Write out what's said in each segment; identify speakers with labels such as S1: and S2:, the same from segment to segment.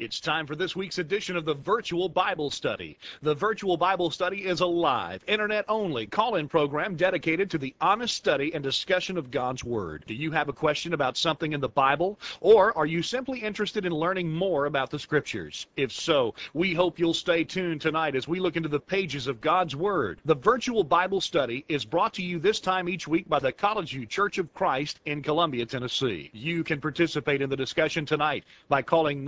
S1: It's time for this week's edition of the Virtual Bible Study. The Virtual Bible Study is a live, internet-only call-in program dedicated to the honest study and discussion of God's Word. Do you have a question about something in the Bible? Or are you simply interested in learning more about the Scriptures? If so, we hope you'll stay tuned tonight as we look into the pages of God's Word. The Virtual Bible Study is brought to you this time each week by the College View Church of Christ in Columbia, Tennessee. You can participate in the discussion tonight by calling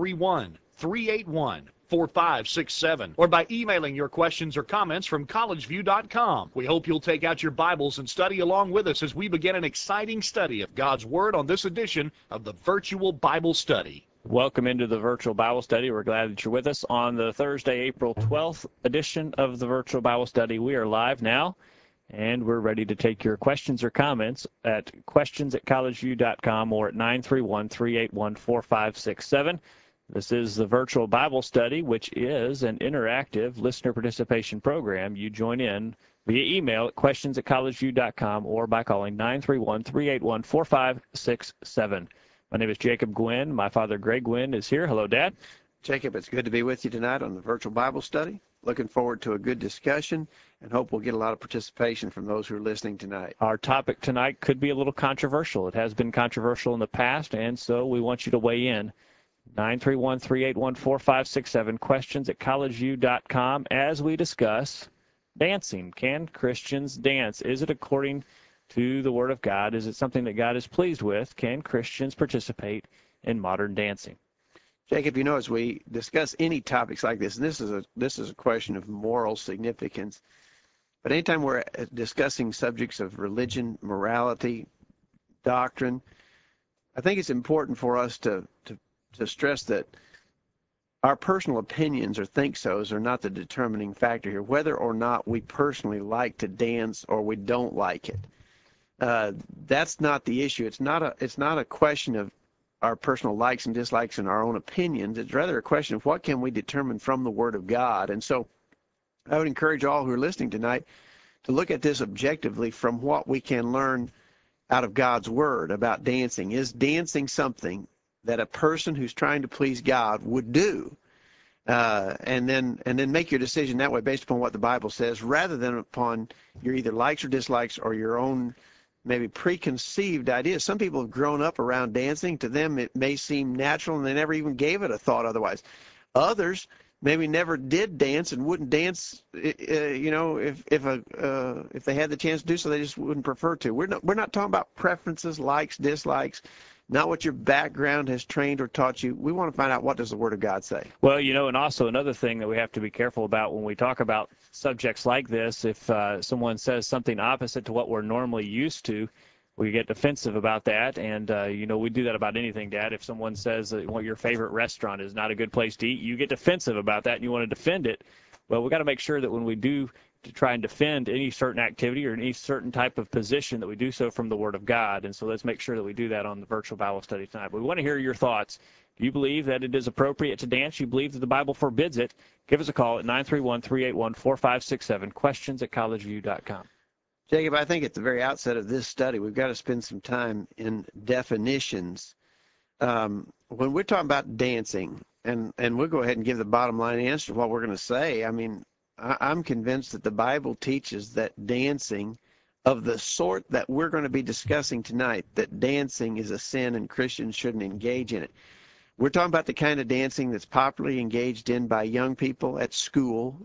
S1: 931-381-4567 or by emailing your questions or comments from collegeview.com. We hope you'll take out your Bibles and study along with us as we begin an exciting study of God's Word on this edition of the Virtual Bible Study.
S2: Welcome into the Virtual Bible Study. We're glad that you're with us on the Thursday, April 12th edition of the Virtual Bible Study. We are live now, and we're ready to take your questions or comments at questions@collegeview.com or at 931-381-4567. This is the Virtual Bible Study, which is an interactive listener participation program. You join in via email at questions@collegeview.com or by calling 931-381-4567. My name is Jacob Gwynn. My father, Greg Gwynn, is here. Hello, Dad.
S3: Jacob, it's good to be with you tonight on the Virtual Bible Study. Looking forward to a good discussion and hope we'll get a lot of participation from those who are listening tonight.
S2: Our topic tonight could be a little controversial. It has been controversial in the past, and so we want you to weigh in. 931-381-4567, questions@collegeview.com, as we discuss dancing. Can Christians dance? Is it according to the Word of God? Is it something that God is pleased with? Can Christians participate in modern dancing?
S3: Jacob, you know, as we discuss any topics like this, and this is a question of moral significance, but anytime we're discussing subjects of religion, morality, doctrine, I think it's important for us to stress that our personal opinions or think-sos are not the determining factor here, whether or not we personally like to dance or we don't like it. That's not the issue. It's not a question of our personal likes and dislikes and our own opinions. It's rather a question of what can we determine from the Word of God. And so I would encourage all who are listening tonight to look at this objectively from what we can learn out of God's Word about dancing. Is dancing something that a person who's trying to please God would do? And then make your decision that way based upon what the Bible says, rather than upon your either likes or dislikes or your own maybe preconceived ideas. Some people have grown up around dancing. To them, it may seem natural, and they never even gave it a thought otherwise. Others maybe never did dance and wouldn't dance, you know, if they had the chance to do so, they just wouldn't prefer to. We're not talking about preferences, likes, dislikes, not what your background has trained or taught you. We want to find out, what does the Word of God say?
S2: Well, you know, and also another thing that we have to be careful about when we talk about subjects like this, if someone says something opposite to what we're normally used to, we get defensive about that. And, you know, we do that about anything, Dad. If someone says that your favorite restaurant is not a good place to eat, you get defensive about that and you want to defend it. Well, we got to make sure that when we do to try and defend any certain activity or any certain type of position, that we do so from the Word of God. And so let's make sure that we do that on the Virtual Bible Study tonight. But we want to hear your thoughts. Do you believe that it is appropriate to dance? You believe that the Bible forbids it? Give us a call at 931-381-4567, questions@collegeview.com.
S3: Jacob, I think at the very outset of this study, we've got to spend some time in definitions. When we're talking about dancing, and we'll go ahead and give the bottom line answer to what we're going to say. I mean, I'm convinced that the Bible teaches that dancing of the sort that we're going to be discussing tonight, that dancing is a sin and Christians shouldn't engage in it. We're talking about the kind of dancing that's popularly engaged in by young people at school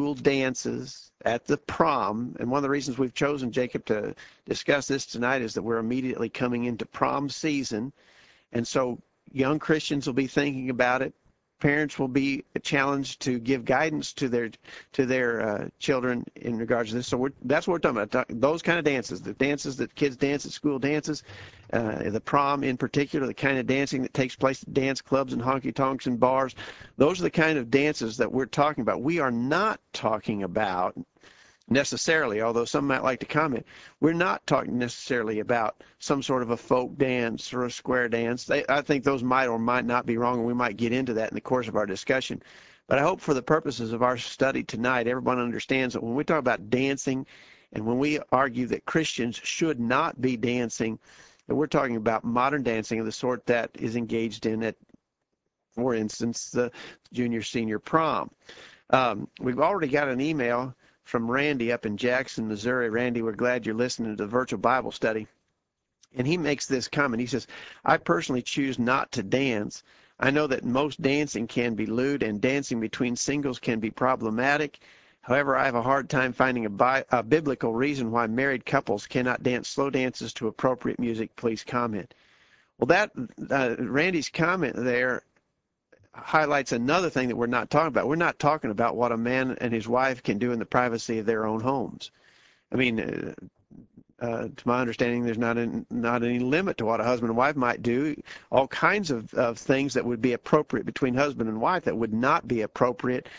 S3: dances, at the prom. And one of the reasons we've chosen, Jacob, to discuss this tonight is that we're immediately coming into prom season. And so young Christians will be thinking about it. Parents will be challenged to give guidance to their children in regards to this. So that's what we're talking about, those kind of dances, the dances that kids dance at school dances, the prom in particular, the kind of dancing that takes place at dance clubs and honky-tonks and bars. Those are the kind of dances that we're talking about. We are not talking about necessarily, although some might like to comment, we're not talking necessarily about some sort of a folk dance or a square dance. I think those might or might not be wrong, and we might get into that in the course of our discussion. But I hope for the purposes of our study tonight, everyone understands that when we talk about dancing and when we argue that Christians should not be dancing, that we're talking about modern dancing of the sort that is engaged in at for instance, the junior senior prom. We've already got an email from Randy up in Jackson, Missouri. Randy, we're glad you're listening to the virtual Bible study. And he makes this comment. He says, I personally choose not to dance. I know that most dancing can be lewd and dancing between singles can be problematic. However, I have a hard time finding a biblical reason why married couples cannot dance slow dances to appropriate music. Please comment. Well, that Randy's comment there highlights another thing that we're not talking about. We're not talking about what a man and his wife can do in the privacy of their own homes. I mean, to my understanding, there's not any limit to what a husband and wife might do. All kinds of things that would be appropriate between husband and wife that would not be appropriate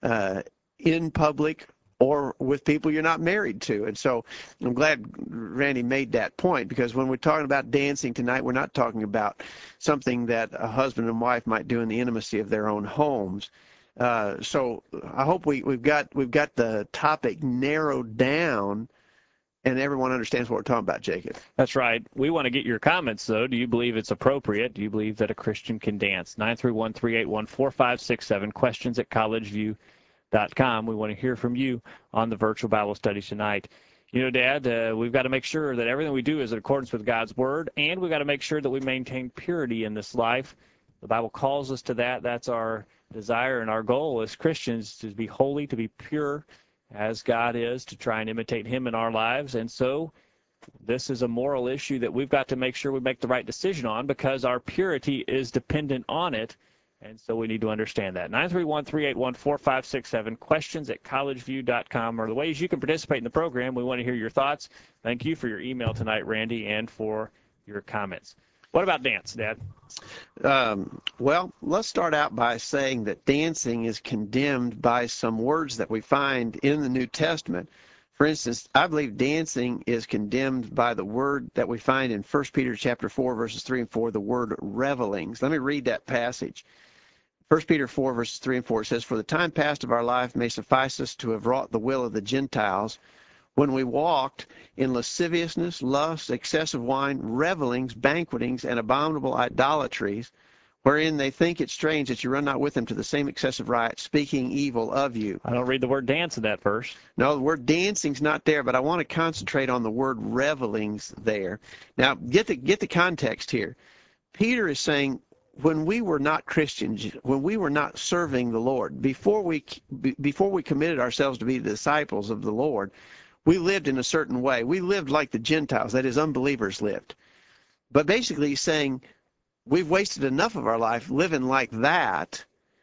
S3: in public or with people you're not married to. And so I'm glad Randy made that point, because when we're talking about dancing tonight, we're not talking about something that a husband and wife might do in the intimacy of their own homes. So I hope we've got the topic narrowed down and everyone understands what we're talking about, Jacob.
S2: That's right. We want to get your comments, though. Do you believe it's appropriate? Do you believe that a Christian can dance? 931-381-4567, questions at collegeview.com. We want to hear from you on the virtual Bible study tonight. You know, Dad, we've got to make sure that everything we do is in accordance with God's Word, and we've got to make sure that we maintain purity in this life. The Bible calls us to that. That's our desire and our goal as Christians, to be holy, to be pure as God is, to try and imitate Him in our lives. And so this is a moral issue that we've got to make sure we make the right decision on, because our purity is dependent on it. And so we need to understand that. 931-381-4567, questions at collegeview.com are the ways you can participate in the program. We want to hear your thoughts. Thank you for your email tonight, Randy, and for your comments. What about dance, Dad?
S3: Well, let's start out by saying that dancing is condemned by some words that we find in the New Testament. For instance, I believe dancing is condemned by the word that we find in 1 Peter chapter 4, verses 3 and 4, the word revelings. Let me read that passage. 1 Peter 4, verses 3 and 4 says, For the time past of our life may suffice us to have wrought the will of the Gentiles, when we walked in lasciviousness, lust, excessive wine, revelings, banquetings, and abominable idolatries, wherein they think it strange that you run not with them to the same excessive riot, speaking evil of you.
S2: I don't read the word dance in that verse.
S3: No, the word dancing's not there, but I want to concentrate on the word revelings there. Now, get the context here. Peter is saying, when we were not Christians, when we were not serving the Lord, before we committed ourselves to be the disciples of the Lord, we lived in a certain way. We lived like the Gentiles, that is, unbelievers lived. But basically he's saying we've wasted enough of our life living like that.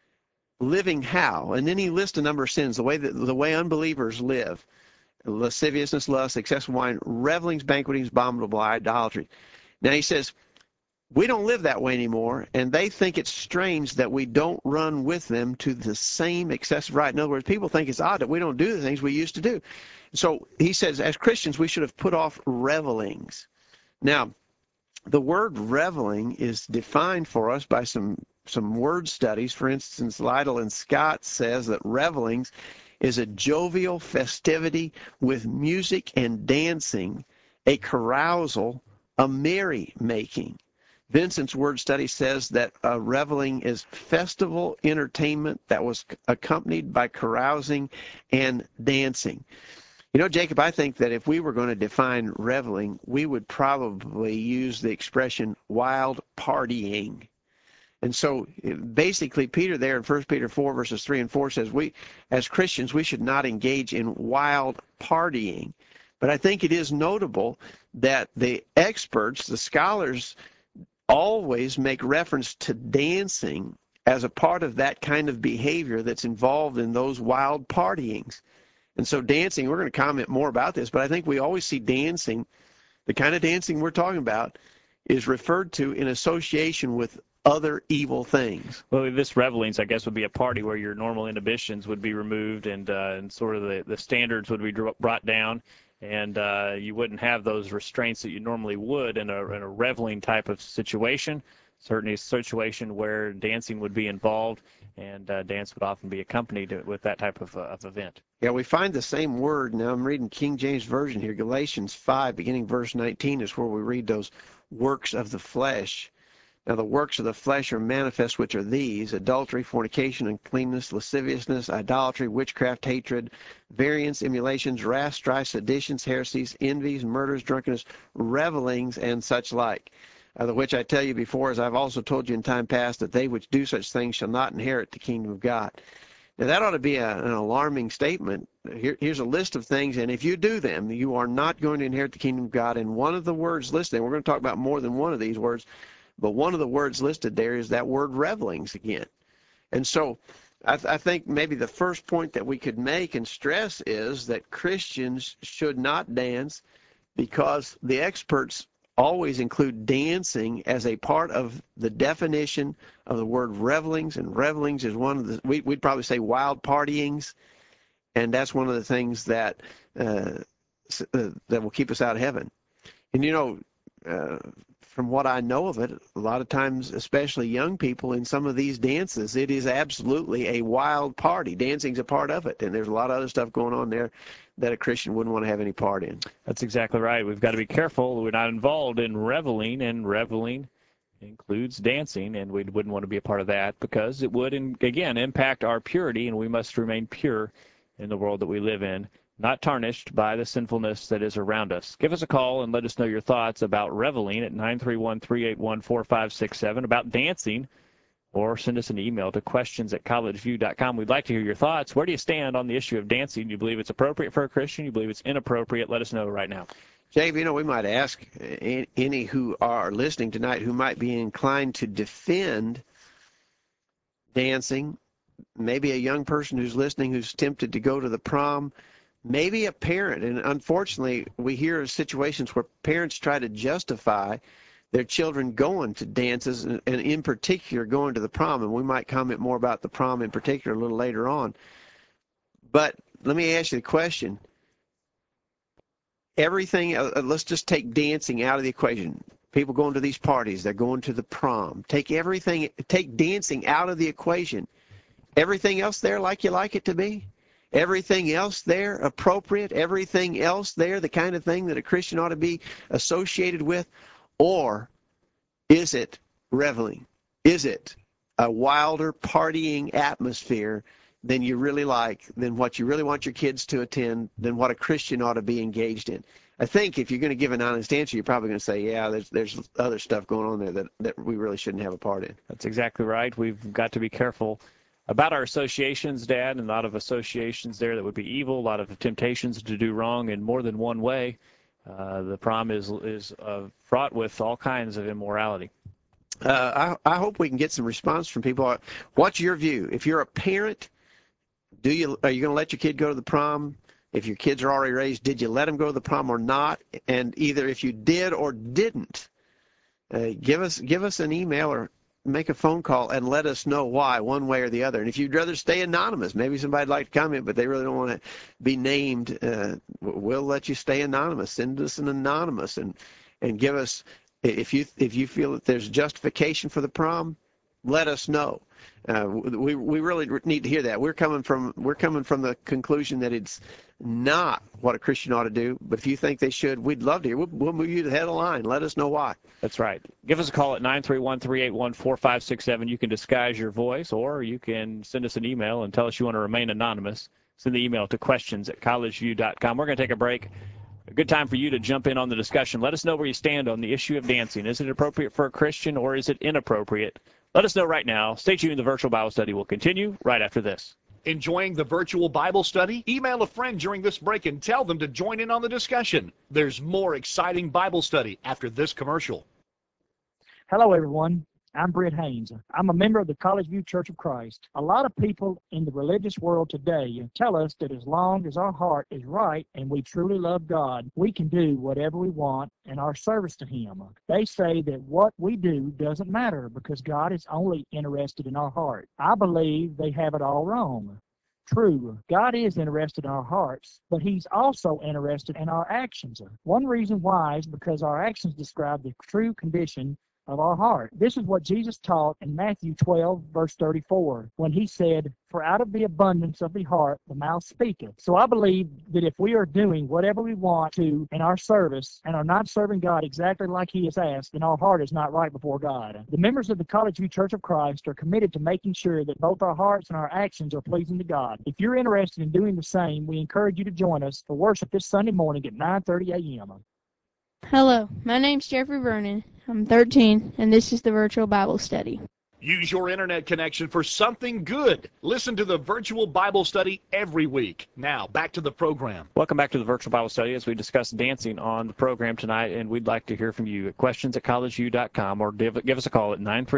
S3: Living how? And then he lists a number of sins, the way unbelievers live. Lasciviousness, lust, excessive wine, revelings, banquetings, abominable idolatry. Now he says, we don't live that way anymore, and they think it's strange that we don't run with them to the same excessive riot. In other words, people think it's odd that we don't do the things we used to do. So he says, as Christians, we should have put off revelings. Now, the word reveling is defined for us by some word studies. For instance, Lytle and Scott says that revelings is a jovial festivity with music and dancing, a carousal, a merry-making. Vincent's word study says that reveling is festival entertainment that was accompanied by carousing and dancing. You know, Jacob, I think that if we were going to define reveling, we would probably use the expression wild partying. And so basically Peter there in 1 Peter 4, verses 3 and 4 says we, as Christians, we should not engage in wild partying. But I think it is notable that the experts, the scholars, always make reference to dancing as a part of that kind of behavior that's involved in those wild partyings. And so dancing, we're going to comment more about this, but I think we always see dancing, the kind of dancing we're talking about, is referred to in association with other evil things.
S2: Well, this revelings, I guess, would be a party where your normal inhibitions would be removed and sort of the standards would be brought down, and you wouldn't have those restraints that you normally would in a reveling type of situation. Certainly a situation where dancing would be involved, and dance would often be accompanied with that type of event.
S3: Yeah, we find the same word. Now I'm reading King James Version here. Galatians 5, beginning verse 19, is where we read those works of the flesh. Now the works of the flesh are manifest, which are these: adultery, fornication, uncleanness, lasciviousness, idolatry, witchcraft, hatred, variance, emulations, wrath, strife, seditions, heresies, envies, murders, drunkenness, revelings, and such like. The which I tell you before, as I've also told you in time past, that they which do such things shall not inherit the kingdom of God. Now that ought to be an alarming statement. Here's a list of things, and if you do them, you are not going to inherit the kingdom of God. And one of the words listed, and we're going to talk about more than one of these words, but one of the words listed there is that word revelings again. And so I think maybe the first point that we could make and stress is that Christians should not dance, because the experts always include dancing as a part of the definition of the word revelings, and revelings is one of the, we'd probably say wild partyings, and that's one of the things that that will keep us out of heaven. And you know, from what I know of it, a lot of times, especially young people in some of these dances, it is absolutely a wild party. Dancing's a part of it, and there's a lot of other stuff going on there that a Christian wouldn't want to have any part in.
S2: That's exactly right. We've got to be careful. We're not involved in reveling, and reveling includes dancing, and we wouldn't want to be a part of that, because it would, again, impact our purity, and we must remain pure in the world that we live in, not tarnished by the sinfulness that is around us. Give us a call and let us know your thoughts about reveling at 931-381-4567, about dancing, or send us an email to questions@collegeview.com. We'd like to hear your thoughts. Where do you stand on the issue of dancing? Do you believe it's appropriate for a Christian? Do you believe it's inappropriate? Let us know right now.
S3: Jave, you know, we might ask any who are listening tonight who might be inclined to defend dancing, maybe a young person who's listening who's tempted to go to the prom, maybe a parent. And unfortunately, we hear of situations where parents try to justify their children going to dances, and in particular going to the prom. And we might comment more about the prom in particular a little later on. But let me ask you the question. Everything, let's just take dancing out of the equation. People going to these parties, they're going to the prom. Take dancing out of the equation. Everything else there like you like it to be? Everything else there appropriate? Everything else there the kind of thing that a Christian ought to be associated with? Or is it reveling? Is it a wilder partying atmosphere than you really like, than what you really want your kids to attend, than what a Christian ought to be engaged in? I think if you're going to give an honest answer, you're probably going to say, yeah, there's other stuff going on there that we really shouldn't have a part in.
S2: That's exactly right. We've got to be careful about our associations, Dad, and a lot of associations there that would be evil, a lot of temptations to do wrong in more than one way. The prom is fraught with all kinds of immorality.
S3: I hope we can get some response from people. What's your view? If you're a parent, are you going to let your kid go to the prom? If your kids are already raised, did you let them go to the prom or not? And either if you did or didn't, give us an email or make a phone call and let us know why, one way or the other. And if you'd rather stay anonymous, maybe somebody'd like to comment, but they really don't want to be named, we'll let you stay anonymous. Send us an anonymous and give us, if you feel that there's justification for the prom, let us know. We really need to hear that. We're coming from the conclusion that it's not what a Christian ought to do, but if you think they should, we'd love to hear. We'll move you to the head of the line. Let us know why.
S2: That's right. Give us a call at 931-381-4567. You can disguise your voice, or you can send us an email and tell us you want to remain anonymous. Send the email to questions@collegeview.com. We're going to take a break. A good time for you to jump in on the discussion. Let us know where you stand on the issue of dancing. Is it appropriate for a Christian, or is it inappropriate? Let us know right now. Stay tuned. The virtual Bible study will continue right after this.
S1: Enjoying the virtual Bible study? Email a friend during this break and tell them to join in on the discussion. There's more exciting Bible study after this commercial.
S4: Hello, everyone. I'm Britt Haynes. I'm a member of the College View Church of Christ. A lot of people in the religious world today tell us that as long as our heart is right and we truly love God, we can do whatever we want in our service to Him. They say that what we do doesn't matter because God is only interested in our heart. I believe they have it all wrong. True, God is interested in our hearts, but He's also interested in our actions. One reason why is because our actions describe the true condition of our heart. This is what Jesus taught in Matthew 12, verse 34, when he said, "For out of the abundance of the heart the mouth speaketh." So I believe that if we are doing whatever we want to in our service and are not serving God exactly like he has asked, then our heart is not right before God. The members of the College View Church of Christ are committed to making sure that both our hearts and our actions are pleasing to God. If you're interested in doing the same, we encourage you to join us for worship this Sunday morning at 9:30 a.m.
S5: Hello, my name's Jeffrey Vernon. I'm 13, and this is the Virtual Bible Study.
S1: Use your internet connection for something good. Listen to the virtual Bible study every week. Now, back to the program.
S2: Welcome back to the Virtual Bible Study as we discuss dancing on the program tonight, and we'd like to hear from you at questions@collegeview.com or give us a call at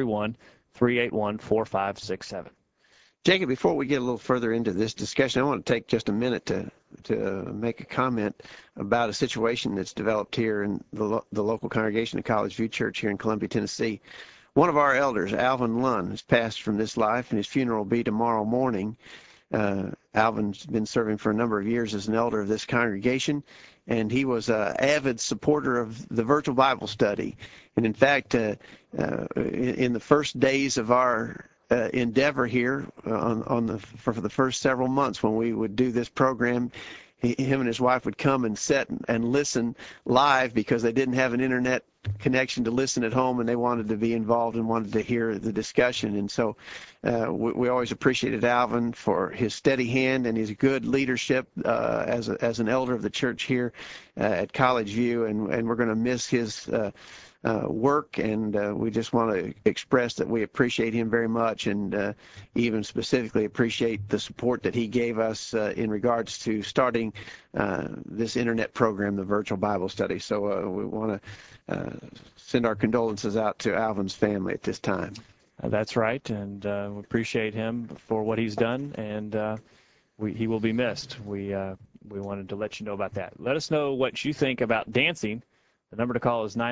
S2: 931-381-4567.
S3: Jacob, before we get a little further into this discussion, I want to take just a minute to make a comment about a situation that's developed here in the local congregation of College View Church here in Columbia, Tennessee. One of our elders, Alvin Lunn, has passed from this life, and his funeral will be tomorrow morning. Alvin's been serving for a number of years as an elder of this congregation, and he was an avid supporter of the virtual Bible study. And in fact, in the first days of our endeavor here for the first several months when we would do this program, him and his wife would come and sit and listen live because they didn't have an internet connection to listen at home, and they wanted to be involved and wanted to hear the discussion. And so we always appreciated Alvin for his steady hand and his good leadership as an elder of the church here at College View, and we're going to miss his work, and we just want to express that we appreciate him very much, and even specifically appreciate the support that he gave us in regards to starting this internet program, the Virtual Bible Study. So we want to send our condolences out to Alvin's family at this time.
S2: That's right, and we appreciate him for what he's done, and he will be missed. We wanted to let you know about that. Let us know what you think about dancing. The number to call is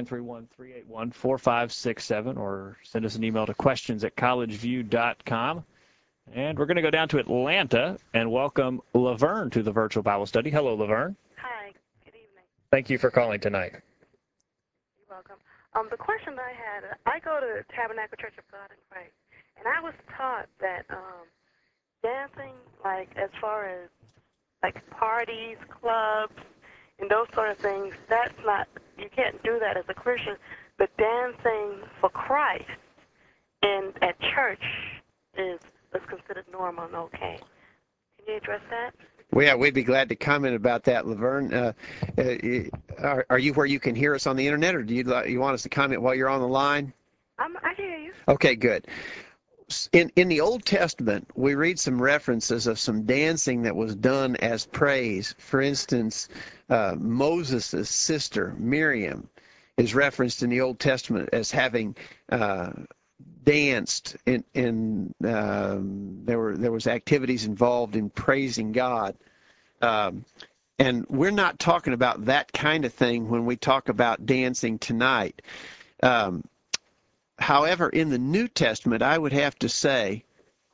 S2: 931-381-4567, or send us an email to questions@collegeview.com. And we're going to go down to Atlanta and welcome Laverne to the Virtual Bible Study. Hello, Laverne.
S6: Hi, good evening.
S2: Thank you for calling tonight.
S6: You're welcome. The question I had, I go to Tabernacle Church of God in Christ, and I was taught that dancing, like as far as like parties, clubs, and those sort of things, that's not, you can't do that as a Christian, but dancing for Christ and at church is considered normal and okay. Can you address that?
S3: Well, yeah, we'd be glad to comment about that, Laverne. Are you where you can hear us on the internet, or do you want us to comment while you're on the line?
S6: I hear you. Okay,
S3: good. In the Old Testament, we read some references of some dancing that was done as praise. For instance, Moses' sister, Miriam, is referenced in the Old Testament as having danced there was activities involved in praising God. And we're not talking about that kind of thing when we talk about dancing tonight. However, in the New Testament, I would have to say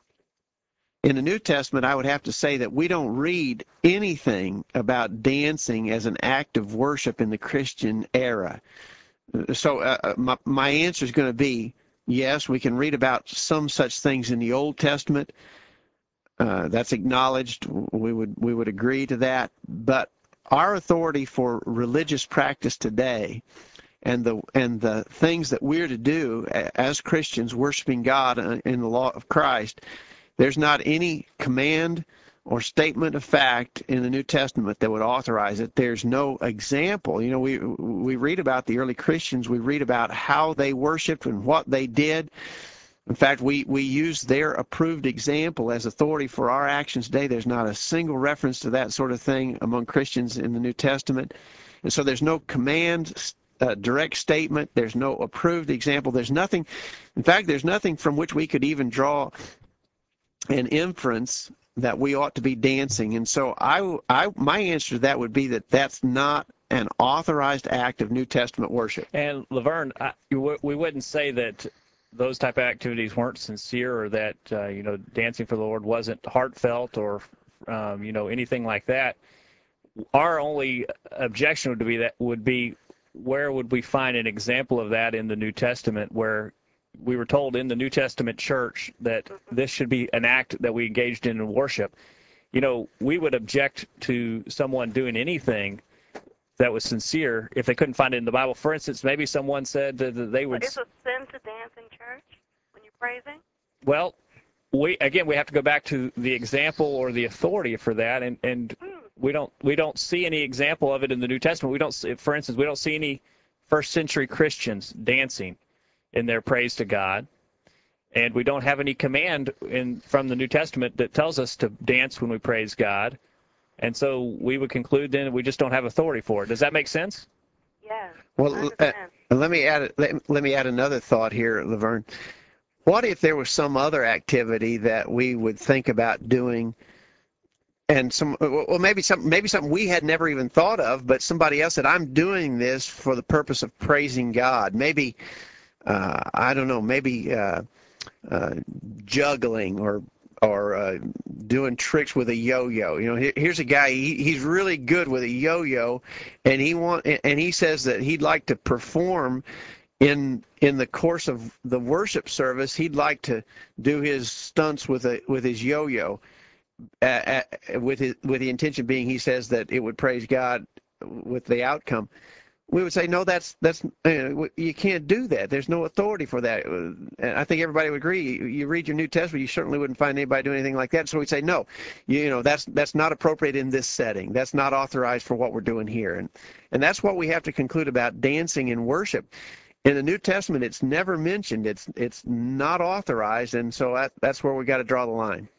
S3: that we don't read anything about dancing as an act of worship in the Christian era. So my answer is going to be, yes, we can read about some such things in the Old Testament. That's acknowledged. We would agree to that. But our authority for religious practice today, and the things that we're to do as Christians worshiping God in the law of Christ, there's not any command or statement of fact in the New Testament that would authorize it. There's no example. You know, we read about the early Christians. We read about how they worshiped and what they did. In fact, we use their approved example as authority for our actions today. There's not a single reference to that sort of thing among Christians in the New Testament. And so there's no command, direct statement. There's no approved example. There's nothing, in fact, there's nothing from which we could even draw an inference that we ought to be dancing. And so my answer to that would be that that's not an authorized act of New Testament worship.
S2: And Laverne, we wouldn't say that those type of activities weren't sincere, or that dancing for the Lord wasn't heartfelt, or anything like that. Our only objection would be where would we find an example of that in the New Testament where we were told in the New Testament church that this should be an act that we engaged in worship? You know, we would object to someone doing anything that was sincere if they couldn't find it in the Bible. For instance, maybe someone said that they would...
S6: It's a sin to dance in church when you're praising?
S2: Well, we have to go back to the example or the authority for that, and we don't see any example of it in the New Testament. We don't, for instance, we don't see any first century Christians dancing in their praise to God, and we don't have any command from the New Testament that tells us to dance when we praise God, and so we would conclude then we just don't have authority for it. Does that make sense?
S6: Yes.
S3: Well, let me add another thought here, Laverne. What if there was some other activity that we would think about doing, and maybe something we had never even thought of, but somebody else said, "I'm doing this for the purpose of praising God." Maybe I don't know, maybe juggling or doing tricks with a yo-yo. You know, here's a guy. He's really good with a yo-yo, and he says that he'd like to perform. In the course of the worship service, he'd like to do his stunts with his yo-yo, with the intention being, he says, that it would praise God with the outcome. We would say, no, that's you can't do that. There's no authority for that. And I think everybody would agree. You read your New Testament, you certainly wouldn't find anybody doing anything like that. So we'd say, no, that's not appropriate in this setting. That's not authorized for what we're doing here. And that's what we have to conclude about dancing in worship. In the New Testament, it's never mentioned. It's not authorized, and so that's where we got to draw the line.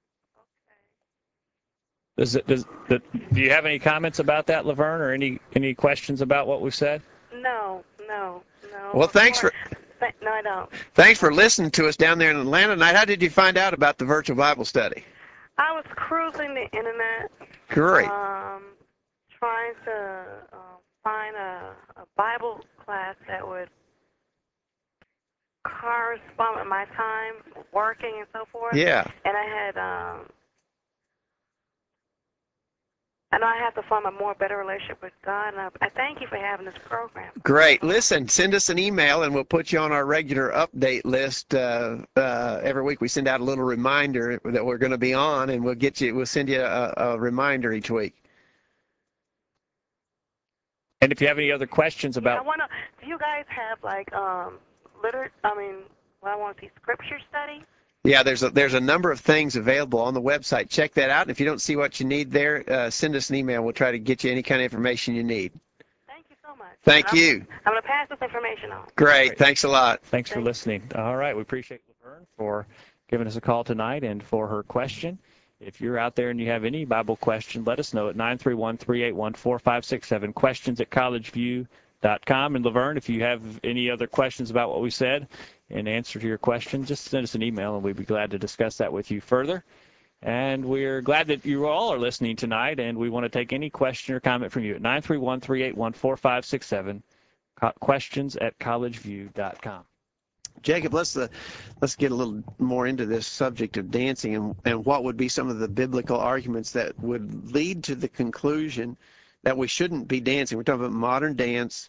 S2: Do you have any comments about that, Laverne, or any questions about what we've said?
S6: No.
S3: Well,
S6: No, I don't.
S3: Thanks for listening to us down there in Atlanta tonight. How did you find out about the virtual Bible study?
S6: I was cruising the internet.
S3: Great.
S6: Trying to find a Bible class that would correspond with my time working and so forth.
S3: Yeah.
S6: And I had I know I have to form a better relationship with God, and I thank you for having this program.
S3: Great. Listen, send us an email, and we'll put you on our regular update list. Every week we send out a little reminder that we're going to be on, and we'll send you a reminder each week.
S2: And if you have any other questions about...
S6: I want to, do you guys have like I want to see scripture study?
S3: Yeah, there's a number of things available on the website. Check that out. If you don't see what you need there, send us an email. We'll try to get you any kind of information you need.
S6: Thank you so much.
S3: Thank you.
S6: I'm going to pass this information on.
S3: Great. Thanks a lot.
S2: Thanks for listening. All right. We appreciate Laverne for giving us a call tonight and for her question. If you're out there and you have any Bible question, let us know at 931-381-4567, questions@collegeview.com. And Laverne, if you have any other questions about what we said in answer to your question, just send us an email and we'd be glad to discuss that with you further. And we're glad that you all are listening tonight, and we want to take any question or comment from you at 931-381-4567, questions@collegeview.com.
S3: Jacob, let's get a little more into this subject of dancing and what would be some of the biblical arguments that would lead to the conclusion that we shouldn't be dancing. We're talking about modern dance.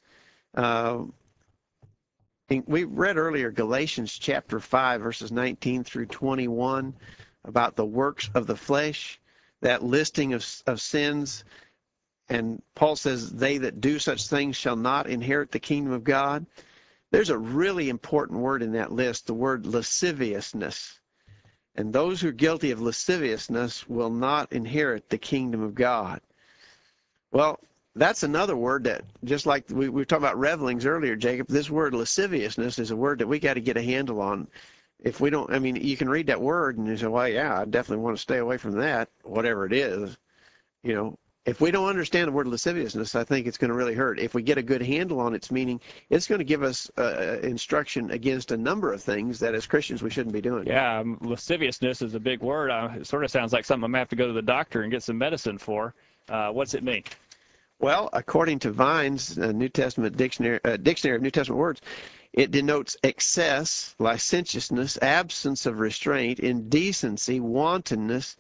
S3: We read earlier Galatians chapter 5, verses 19 through 21, about the works of the flesh, that listing of sins. And Paul says, they that do such things shall not inherit the kingdom of God. There's a really important word in that list, the word lasciviousness. And those who are guilty of lasciviousness will not inherit the kingdom of God. Well, that's another word that, just like we were talking about revelings earlier, Jacob, this word lasciviousness is a word that we got to get a handle on. If we don't, you can read that word and you say, well, yeah, I definitely want to stay away from that, whatever it is. If we don't understand the word lasciviousness, I think it's going to really hurt. If we get a good handle on its meaning, it's going to give us instruction against a number of things that as Christians we shouldn't be doing.
S2: Yeah, lasciviousness is a big word. It sort of sounds like something I'm going to have to go to the doctor and get some medicine for. What's it mean?
S3: Well, according to Vine's New Testament Dictionary of New Testament Words, it denotes excess, licentiousness, absence of restraint, indecency, wantonness,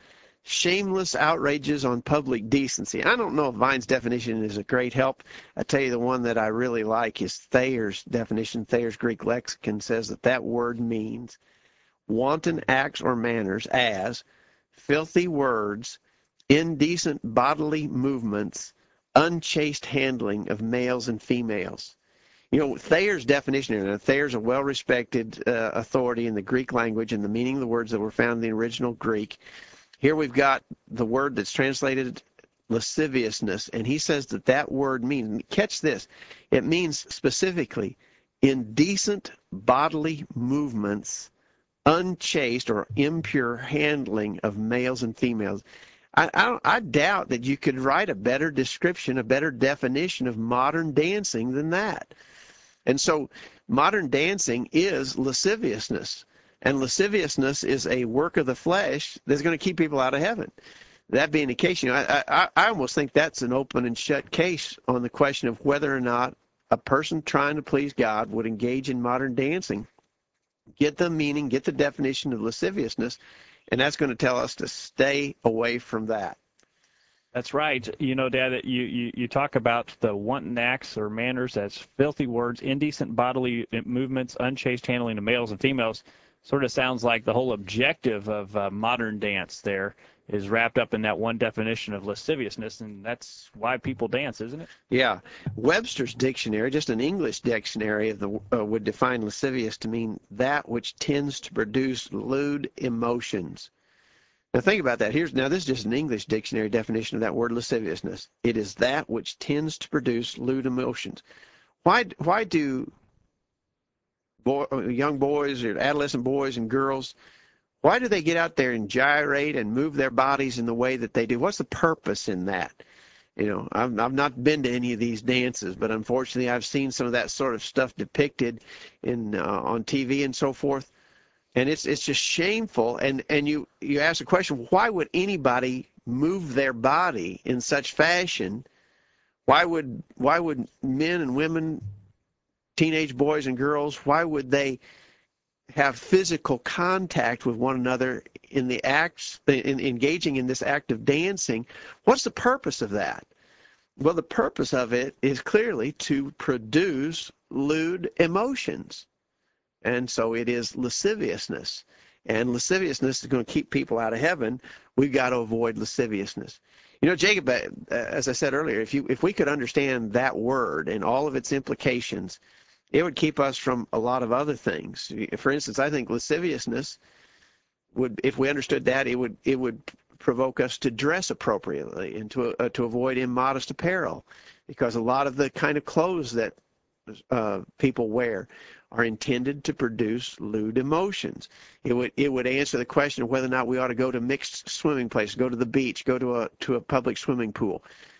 S3: shameless outrages on public decency. I don't know if Vine's definition is a great help. I tell you the one that I really like is Thayer's definition. Thayer's Greek lexicon says that that word means wanton acts or manners as filthy words, indecent bodily movements, unchaste handling of males and females. You know, Thayer's definition here, Thayer's a well-respected authority in the Greek language and the meaning of the words that were found in the original Greek. Here we've got the word that's translated lasciviousness, and he says that that word means, catch this, it means specifically indecent bodily movements, unchaste or impure handling of males and females. I doubt that you could write a better description, a better definition of modern dancing than that. And so modern dancing is lasciviousness. And lasciviousness is a work of the flesh that's going to keep people out of heaven. That being the case, you know, I almost think that's an open and shut case on the question of whether or not a person trying to please God would engage in modern dancing. Get the meaning, get the definition of lasciviousness, and that's going to tell us to stay away from that.
S2: That's right. You know, Dad, that you talk about the wanton acts or manners as filthy words, indecent bodily movements, unchaste handling of males and females. Sort of sounds like the whole objective of modern dance there is wrapped up in that one definition of lasciviousness, and that's why people dance, isn't it?
S3: Yeah. Webster's dictionary, just an English dictionary, of the would define lascivious to mean that which tends to produce lewd emotions. Now think about that. Now this is just an English dictionary definition of that word lasciviousness. It is that which tends to produce lewd emotions. Why do young boys or adolescent boys and girls, why do they get out there and gyrate and move their bodies in the way that they do? What's the purpose in that? You know, I've not been to any of these dances, but unfortunately I've seen some of that sort of stuff depicted in on TV and so forth. And it's just shameful. And you ask the question, why would anybody move their body in such fashion? Why would men and women, teenage boys and girls, why would they have physical contact with one another in the acts, in engaging in this act of dancing? What's the purpose of that? Well, the purpose of it is clearly to produce lewd emotions. And so it is lasciviousness. And lasciviousness is going to keep people out of heaven. We've got to avoid lasciviousness. You know, Jacob, as I said earlier, if we could understand that word and all of its implications, it would keep us from a lot of other things. For instance, I think lasciviousness would, if we understood that, it would provoke us to dress appropriately and to avoid immodest apparel, because a lot of the kind of clothes that people wear are intended to produce lewd emotions. It would answer the question of whether or not we ought to go to mixed swimming places, go to the beach, go to a public swimming pool.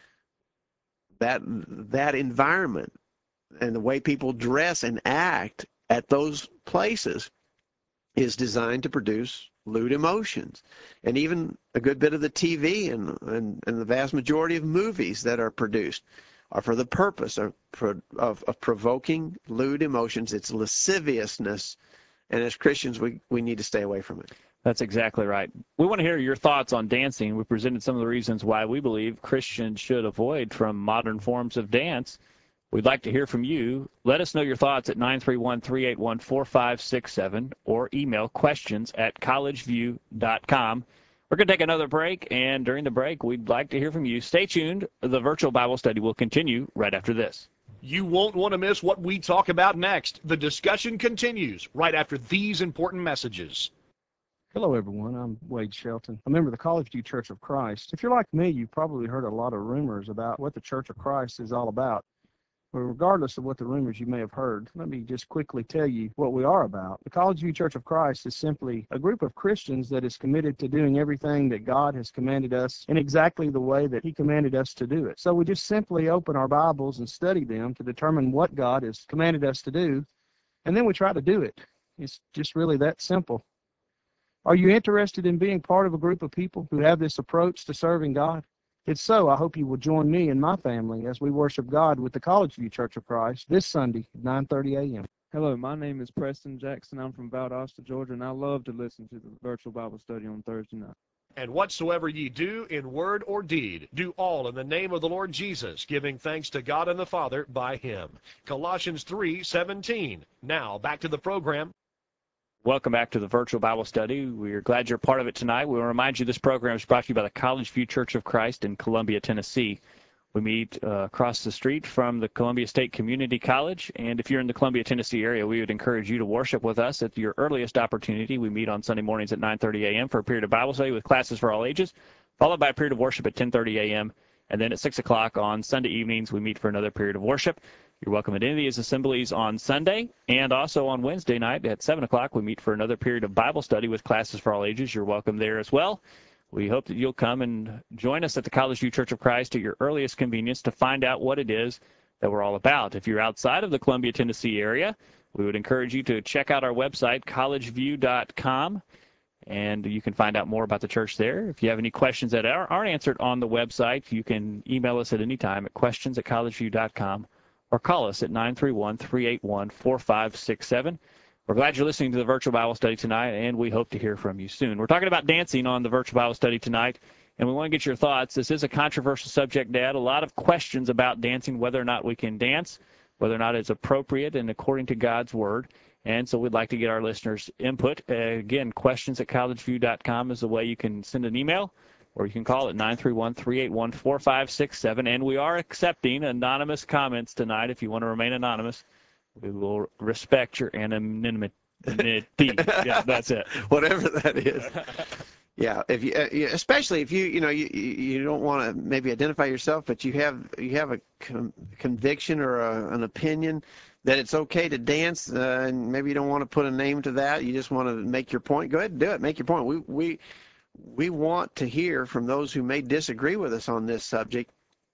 S3: That environment and the way people dress and act at those places is designed to produce lewd emotions. And even a good bit of the TV and the vast majority of movies that are produced are for the purpose of provoking lewd emotions. It's lasciviousness, and as Christians, we need to stay away from it.
S2: That's exactly right. We want to hear your thoughts on dancing. We presented some of the reasons why we believe Christians should avoid from modern forms of dance. We'd like to hear from you. Let us know your thoughts at 931-381-4567 or email questions@collegeview.com. We're going to take another break, and during the break, we'd like to hear from you. Stay tuned. The virtual Bible study will continue right after this.
S1: You won't want to miss what we talk about next. The discussion continues right after these important messages.
S4: Hello, everyone. I'm Wade Shelton, a member of the College View Church of Christ. If you're like me, you've probably heard a lot of rumors about what the Church of Christ is all about. But regardless of what the rumors you may have heard, let me just quickly tell you what we are about. The College View Church of Christ is simply a group of Christians that is committed to doing everything that God has commanded us in exactly the way that He commanded us to do it. So we just simply open our Bibles and study them to determine what God has commanded us to do, and then we try to do it. It's just really that simple. Are you interested in being part of a group of people who have this approach to serving God? If so, I hope you will join me and my family as we worship God with the College View Church of Christ this Sunday at 9:30 a.m.
S7: Hello, my name is Preston Jackson. I'm from Valdosta, Georgia, and I love to listen to the virtual Bible study on Thursday night.
S1: And whatsoever ye do in word or deed, do all in the name of the Lord Jesus, giving thanks to God and the Father by him. Colossians 3:17. Now, back to the program.
S2: Welcome back to the Virtual Bible Study. We're glad you're part of it tonight. We will remind you this program is brought to you by the College View Church of Christ in Columbia, Tennessee. We meet across the street from the Columbia State Community College, and if you're in the Columbia, Tennessee area, we would encourage you to worship with us at your earliest opportunity. We meet on Sunday mornings at 9:30 a.m. for a period of Bible study with classes for all ages, followed by a period of worship at 10:30 a.m., and then at 6 o'clock on Sunday evenings, we meet for another period of worship. You're welcome at any of these assemblies on Sunday, and also on Wednesday night at 7 o'clock, we meet for another period of Bible study with classes for all ages. You're welcome there as well. We hope that you'll come and join us at the College View Church of Christ at your earliest convenience to find out what it is that we're all about. If you're outside of the Columbia, Tennessee area, we would encourage you to check out our website, collegeview.com, and you can find out more about the church there. If you have any questions that aren't answered on the website, you can email us at any time at questions@collegeview.com or call us at 931-381-4567. We're glad you're listening to the Virtual Bible Study tonight, and we hope to hear from you soon. We're talking about dancing on the Virtual Bible Study tonight, and we want to get your thoughts. This is a controversial subject, Dad. A lot of questions about dancing, whether or not we can dance, whether or not it's appropriate and according to God's Word. And so we'd like to get our listeners' input. Again, questions@collegeview.com is the way you can send an email, or you can call at 931-381-4567. And we are accepting anonymous comments tonight. If you want to remain anonymous, we will respect your anonymity. Yeah, that's it.
S3: Whatever that is. Yeah, if you, especially if you don't want to maybe identify yourself, but you have a conviction or an opinion that it's okay to dance, and maybe you don't want to put a name to that. You just want to make your point. Go ahead and do it. Make your point. We want to hear from those who may disagree with us on this subject.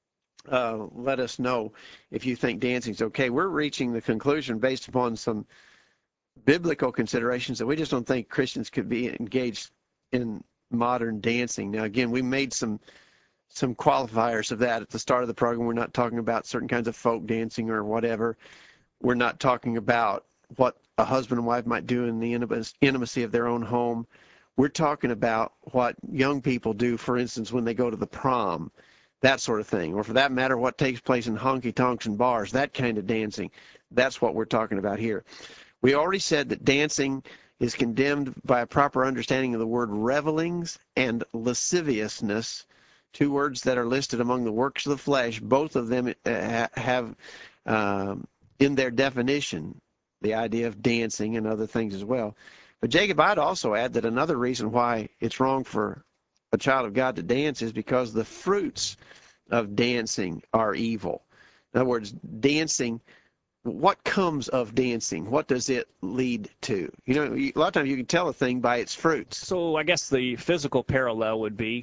S3: Let us know if you think dancing's okay. We're reaching the conclusion based upon some biblical considerations that we just don't think Christians could be engaged in modern dancing. Now, again, we made some qualifiers of that at the start of the program. We're not talking about certain kinds of folk dancing or whatever. We're not talking about what a husband and wife might do in the intimacy of their own home. We're talking about what young people do, for instance, when they go to the prom, that sort of thing, or for that matter, what takes place in honky-tonks and bars, that kind of dancing. That's what we're talking about here. We already said that dancing is condemned by a proper understanding of the word revelings and lasciviousness, two words that are listed among the works of the flesh. Both of them have in their definition the idea of dancing and other things as well. But Jacob, I'd also add that another reason why it's wrong for a child of God to dance is because the fruits of dancing are evil. In other words, dancing, what comes of dancing? What does it lead to? You know, a lot of times you can tell a thing by its fruits.
S2: So I guess the physical parallel would be,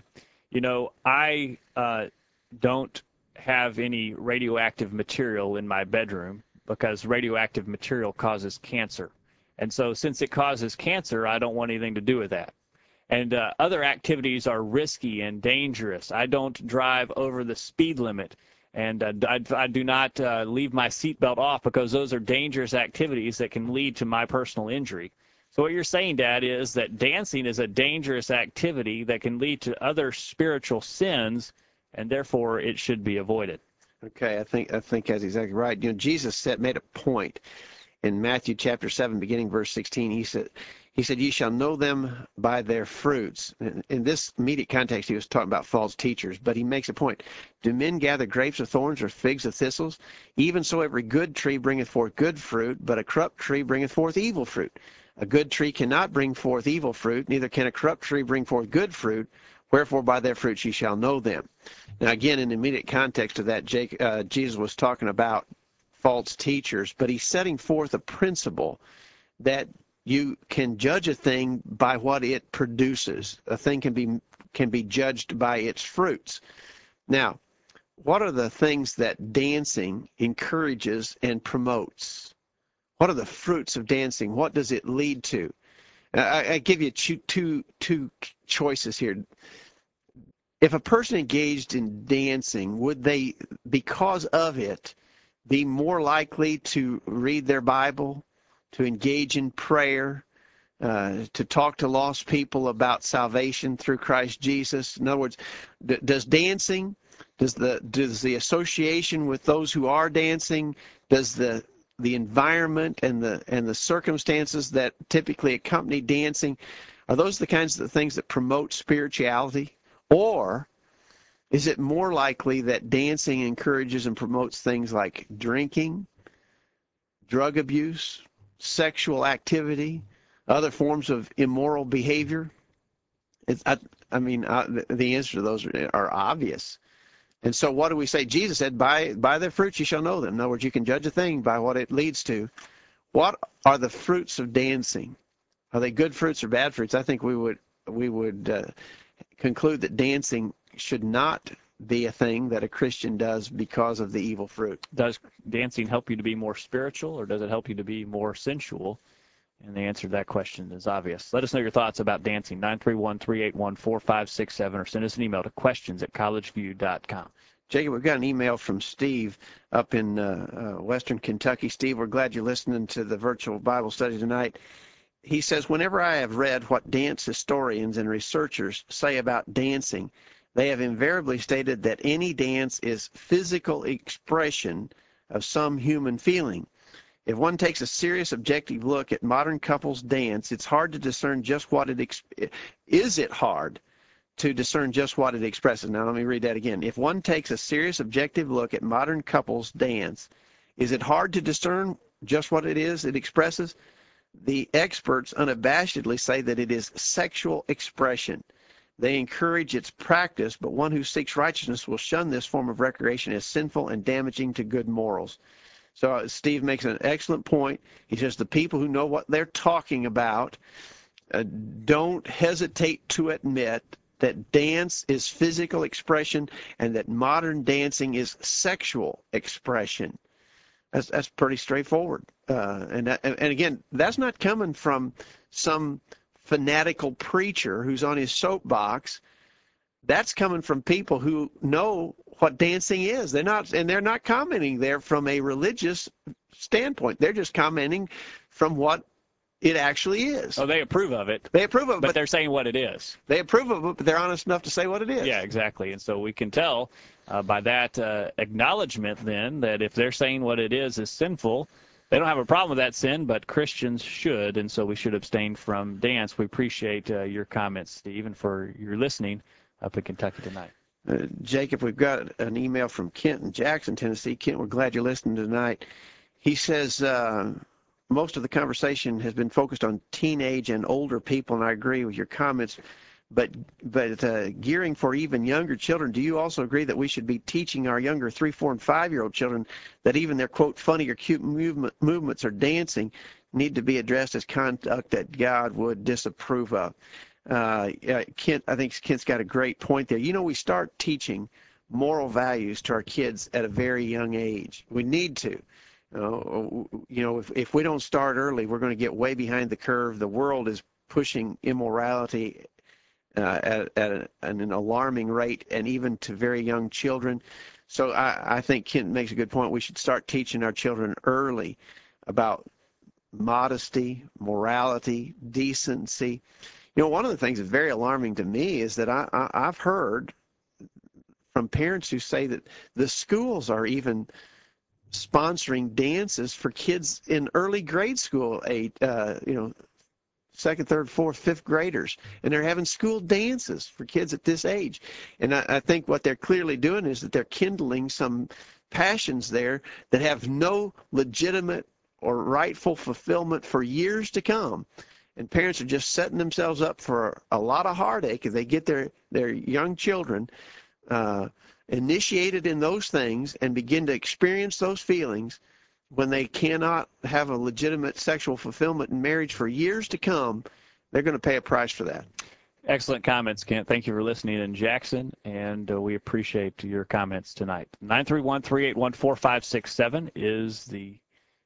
S2: I don't have any radioactive material in my bedroom because radioactive material causes cancer. And so since it causes cancer, I don't want anything to do with that. And other activities are risky and dangerous. I don't drive over the speed limit, and I do not leave my seatbelt off because those are dangerous activities that can lead to my personal injury. So what you're saying, Dad, is that dancing is a dangerous activity that can lead to other spiritual sins, and therefore it should be avoided.
S3: Okay, I think that's exactly right. Jesus made a point in Matthew chapter 7, beginning verse 16. He said, "Ye shall know them by their fruits." In this immediate context, he was talking about false teachers, but he makes a point. "Do men gather grapes of thorns or figs of thistles? Even so every good tree bringeth forth good fruit, but a corrupt tree bringeth forth evil fruit. A good tree cannot bring forth evil fruit, neither can a corrupt tree bring forth good fruit. Wherefore by their fruits ye shall know them." Now again, in the immediate context of that, Jesus was talking about false teachers, but he's setting forth a principle that you can judge a thing by what it produces. A thing can be judged by its fruits. Now, what are the things that dancing encourages and promotes? What are the fruits of dancing? What does it lead to? I give you two choices here. If a person engaged in dancing, would they, because of it, be more likely to read their Bible, to engage in prayer, to talk to lost people about salvation through Christ Jesus? In other words, does dancing, does the association with those who are dancing, does the environment and the circumstances that typically accompany dancing, are those the kinds of things that promote spirituality? Or is it more likely that dancing encourages and promotes things like drinking, drug abuse, sexual activity, other forms of immoral behavior? The answer to those are obvious. And so what do we say? Jesus said, by their fruits you shall know them. In other words, you can judge a thing by what it leads to. What are the fruits of dancing? Are they good fruits or bad fruits? I think we would conclude that dancing should not be a thing that a Christian does because of the evil fruit.
S2: Does dancing help you to be more spiritual, or does it help you to be more sensual? And the answer to that question is obvious. Let us know your thoughts about dancing, 931-381-4567, or send us an email to questions@collegeview.com.
S3: Jacob, we've got an email from Steve up in Western Kentucky. Steve, we're glad you're listening to the virtual Bible study tonight. He says, whenever I have read what dance historians and researchers say about dancing, they have invariably stated that any dance is physical expression of some human feeling. If one takes a serious objective look at modern couples dance, it's hard to discern just what is it hard to discern just what it expresses? Now let me read that again. If one takes a serious objective look at modern couples dance, is it hard to discern just what it expresses? The experts unabashedly say that it is sexual expression. They encourage its practice, but one who seeks righteousness will shun this form of recreation as sinful and damaging to good morals. So Steve makes an excellent point. He says the people who know what they're talking about don't hesitate to admit that dance is physical expression and that modern dancing is sexual expression. That's pretty straightforward. And again, that's not coming from some fanatical preacher who's on his soapbox. That's coming from people who know what dancing is. They're not commenting there from a religious standpoint. They're just commenting from what it actually is.
S2: Oh, they approve of it.
S3: They approve of it,
S2: but they're saying what it is.
S3: They approve of it, but they're honest enough to say what it is.
S2: Yeah, exactly. And so we can tell by that acknowledgement then that if they're saying what it is sinful, they don't have a problem with that sin, but Christians should, and so we should abstain from dance. We appreciate your comments, Steve, and for your listening up in Kentucky tonight.
S3: Jacob, we've got an email from Kent in Jackson, Tennessee. Kent, we're glad you're listening tonight. He says most of the conversation has been focused on teenage and older people, and I agree with your comments. But gearing for even younger children, do you also agree that we should be teaching our younger 3-, 4-, and 5-year-old children that even their, quote, funny or cute movements or dancing need to be addressed as conduct that God would disapprove of? Kent, I think Kent's got a great point there. You know, we start teaching moral values to our kids at a very young age. We need to. If we don't start early, we're going to get way behind the curve. The world is pushing immorality at an alarming rate, and even to very young children. So I think Kent makes a good point. We should start teaching our children early about modesty, morality, decency. You know, one of the things that's very alarming to me is that I've heard from parents who say that the schools are even sponsoring dances for kids in early grade school, second, third, fourth, fifth graders, and they're having school dances for kids at this age. And I think what they're clearly doing is that they're kindling some passions there that have no legitimate or rightful fulfillment for years to come. And parents are just setting themselves up for a lot of heartache if they get their young children initiated in those things and begin to experience those feelings when they cannot have a legitimate sexual fulfillment in marriage for years to come. They're going to pay a price for that.
S2: Excellent comments, Kent. Thank you for listening in Jackson, and we appreciate your comments tonight. 931-381-4567 is the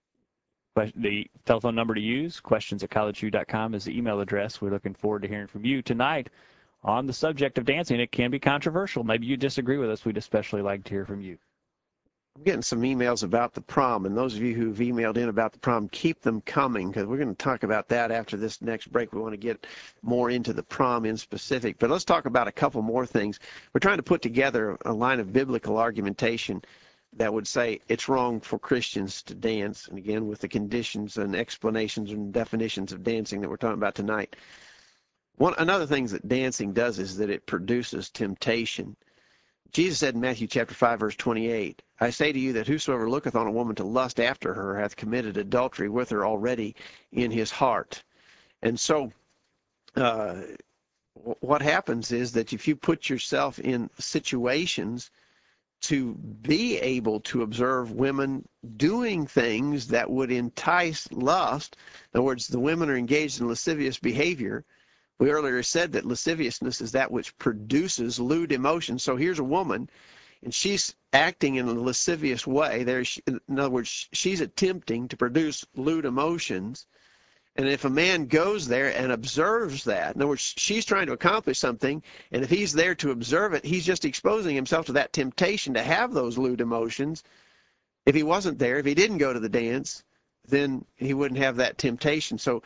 S2: telephone number to use. Questions@collegeview.com is the email address. We're looking forward to hearing from you tonight on the subject of dancing. It can be controversial. Maybe you disagree with us. We'd especially like to hear from you.
S3: I'm getting some emails about the prom, and those of you who've emailed in about the prom, keep them coming, because we're going to talk about that after this next break. We want to get more into the prom in specific, but let's talk about a couple more things. We're trying to put together a line of biblical argumentation that would say it's wrong for Christians to dance, and again, with the conditions and explanations and definitions of dancing that we're talking about tonight. Another thing that dancing does is that it produces temptation. Jesus said in Matthew chapter 5, verse 28, I say to you that whosoever looketh on a woman to lust after her hath committed adultery with her already in his heart. And so what happens is that if you put yourself in situations to be able to observe women doing things that would entice lust, in other words, the women are engaged in lascivious behavior. We earlier said that lasciviousness is that which produces lewd emotions. So here's a woman, and she's acting in a lascivious way. In other words, she's attempting to produce lewd emotions. And if a man goes there and observes that, in other words, she's trying to accomplish something, and if he's there to observe it, he's just exposing himself to that temptation to have those lewd emotions. If he wasn't there, if he didn't go to the dance, then he wouldn't have that temptation. So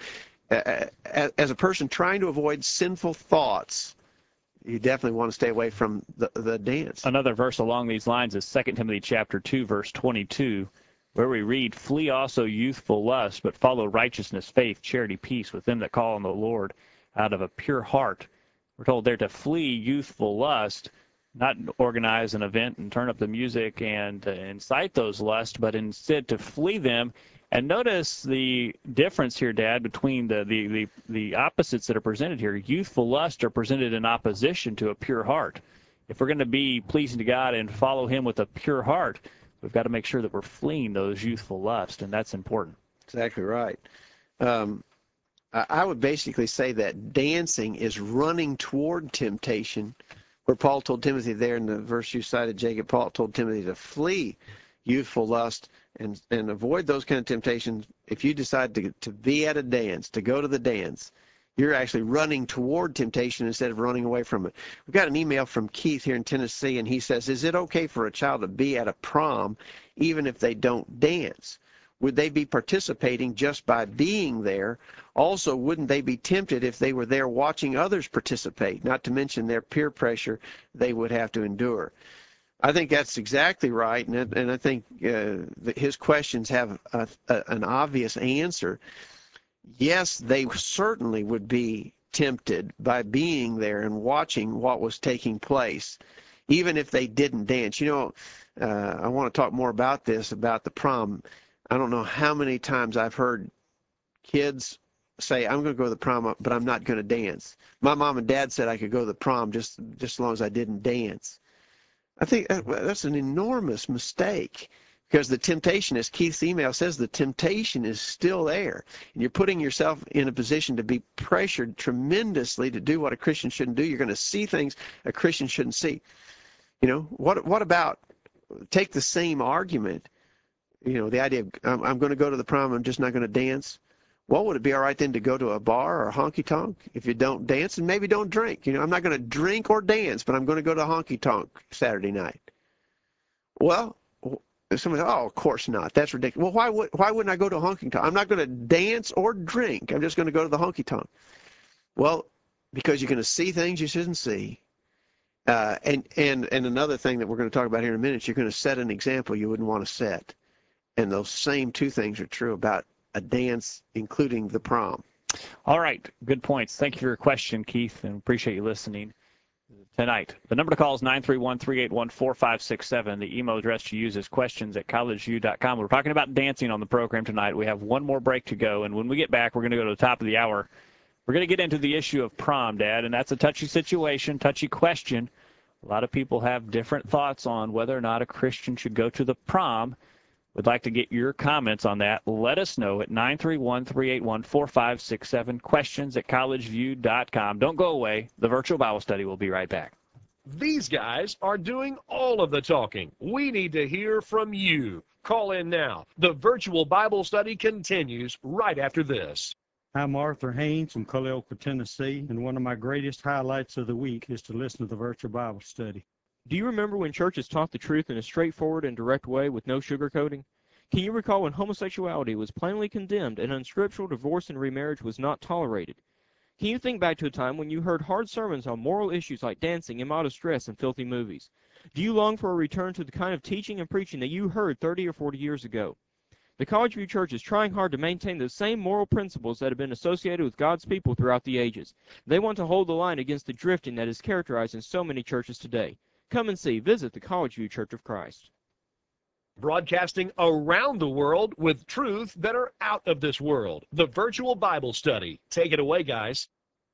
S3: as a person trying to avoid sinful thoughts, you definitely want to stay away from the dance.
S2: Another verse along these lines is 2 Timothy chapter 2, verse 22, where we read, Flee also youthful lust, but follow righteousness, faith, charity, peace with them that call on the Lord out of a pure heart. We're told there to flee youthful lust, not organize an event and turn up the music and incite those lusts, but instead to flee them. And notice the difference here, Dad, between the opposites that are presented here. Youthful lust are presented in opposition to a pure heart. If we're going to be pleasing to God and follow him with a pure heart, we've got to make sure that we're fleeing those youthful lusts, and that's important.
S3: Exactly right. I would basically say that dancing is running toward temptation, where Paul told Timothy there in the verse you cited, Jacob, Paul told Timothy to flee youthful lust and avoid those kind of temptations. If you decide to be at a dance, to go to the dance, you're actually running toward temptation instead of running away from it. We've got an email from Keith here in Tennessee, and he says, is it okay for a child to be at a prom even if they don't dance? Would they be participating just by being there? Also, wouldn't they be tempted if they were there watching others participate, not to mention their peer pressure they would have to endure? I think that's exactly right, and I think his questions have an obvious answer. Yes, they certainly would be tempted by being there and watching what was taking place, even if they didn't dance. You know, I want to talk more about this, about the prom. I don't know how many times I've heard kids say, I'm going to go to the prom, but I'm not going to dance. My mom and dad said I could go to the prom just as long as I didn't dance. I think that's an enormous mistake, because the temptation, as Keith's email says, the temptation is still there. And you're putting yourself in a position to be pressured tremendously to do what a Christian shouldn't do. You're going to see things a Christian shouldn't see. You know, what about, take the same argument, you know, the idea of I'm going to go to the prom, I'm just not going to dance. Well, would it be all right then to go to a bar or a honky-tonk if you don't dance, and maybe don't drink? You know, I'm not going to drink or dance, but I'm going to go to a honky-tonk Saturday night. Well, somebody, oh, of course not. That's ridiculous. Well, why wouldn't I go to a honky-tonk? I'm not going to dance or drink. I'm just going to go to the honky-tonk. Well, because you're going to see things you shouldn't see. And another thing that we're going to talk about here in a minute is you're going to set an example you wouldn't want to set. And those same two things are true about a dance, including the prom.
S2: All right. Good points. Thank you for your question, Keith, and appreciate you listening tonight. The number to call is 931-381-4567. The email address to use is questions@collegeview.com. We're talking about dancing on the program tonight. We have one more break to go, and when we get back, we're going to go to the top of the hour. We're going to get into the issue of prom, Dad, and that's a touchy situation, touchy question. A lot of people have different thoughts on whether or not a Christian should go to the prom. We'd like to get your comments on that. Let us know at 931-381-4567, questions@collegeview.com. Don't go away. The virtual Bible study will be right back.
S1: These guys are doing all of the talking. We need to hear from you. Call in now. The virtual Bible study continues right after this.
S7: I'm Arthur Haynes from Culleoka, Tennessee, and one of my greatest highlights of the week is to listen to the virtual Bible study.
S8: Do you remember when churches taught the truth in a straightforward and direct way with no sugarcoating? Can you recall when homosexuality was plainly condemned and unscriptural divorce and remarriage was not tolerated? Can you think back to a time when you heard hard sermons on moral issues like dancing, immodest dress, and filthy movies? Do you long for a return to the kind of teaching and preaching that you heard 30 or 40 years ago? The College View Church is trying hard to maintain those same moral principles that have been associated with God's people throughout the ages. They want to hold the line against the drifting that is characterized in so many churches today. Come and see. Visit the College View Church of Christ.
S1: Broadcasting around the world with truths that are out of this world. The Virtual Bible Study. Take it away, guys.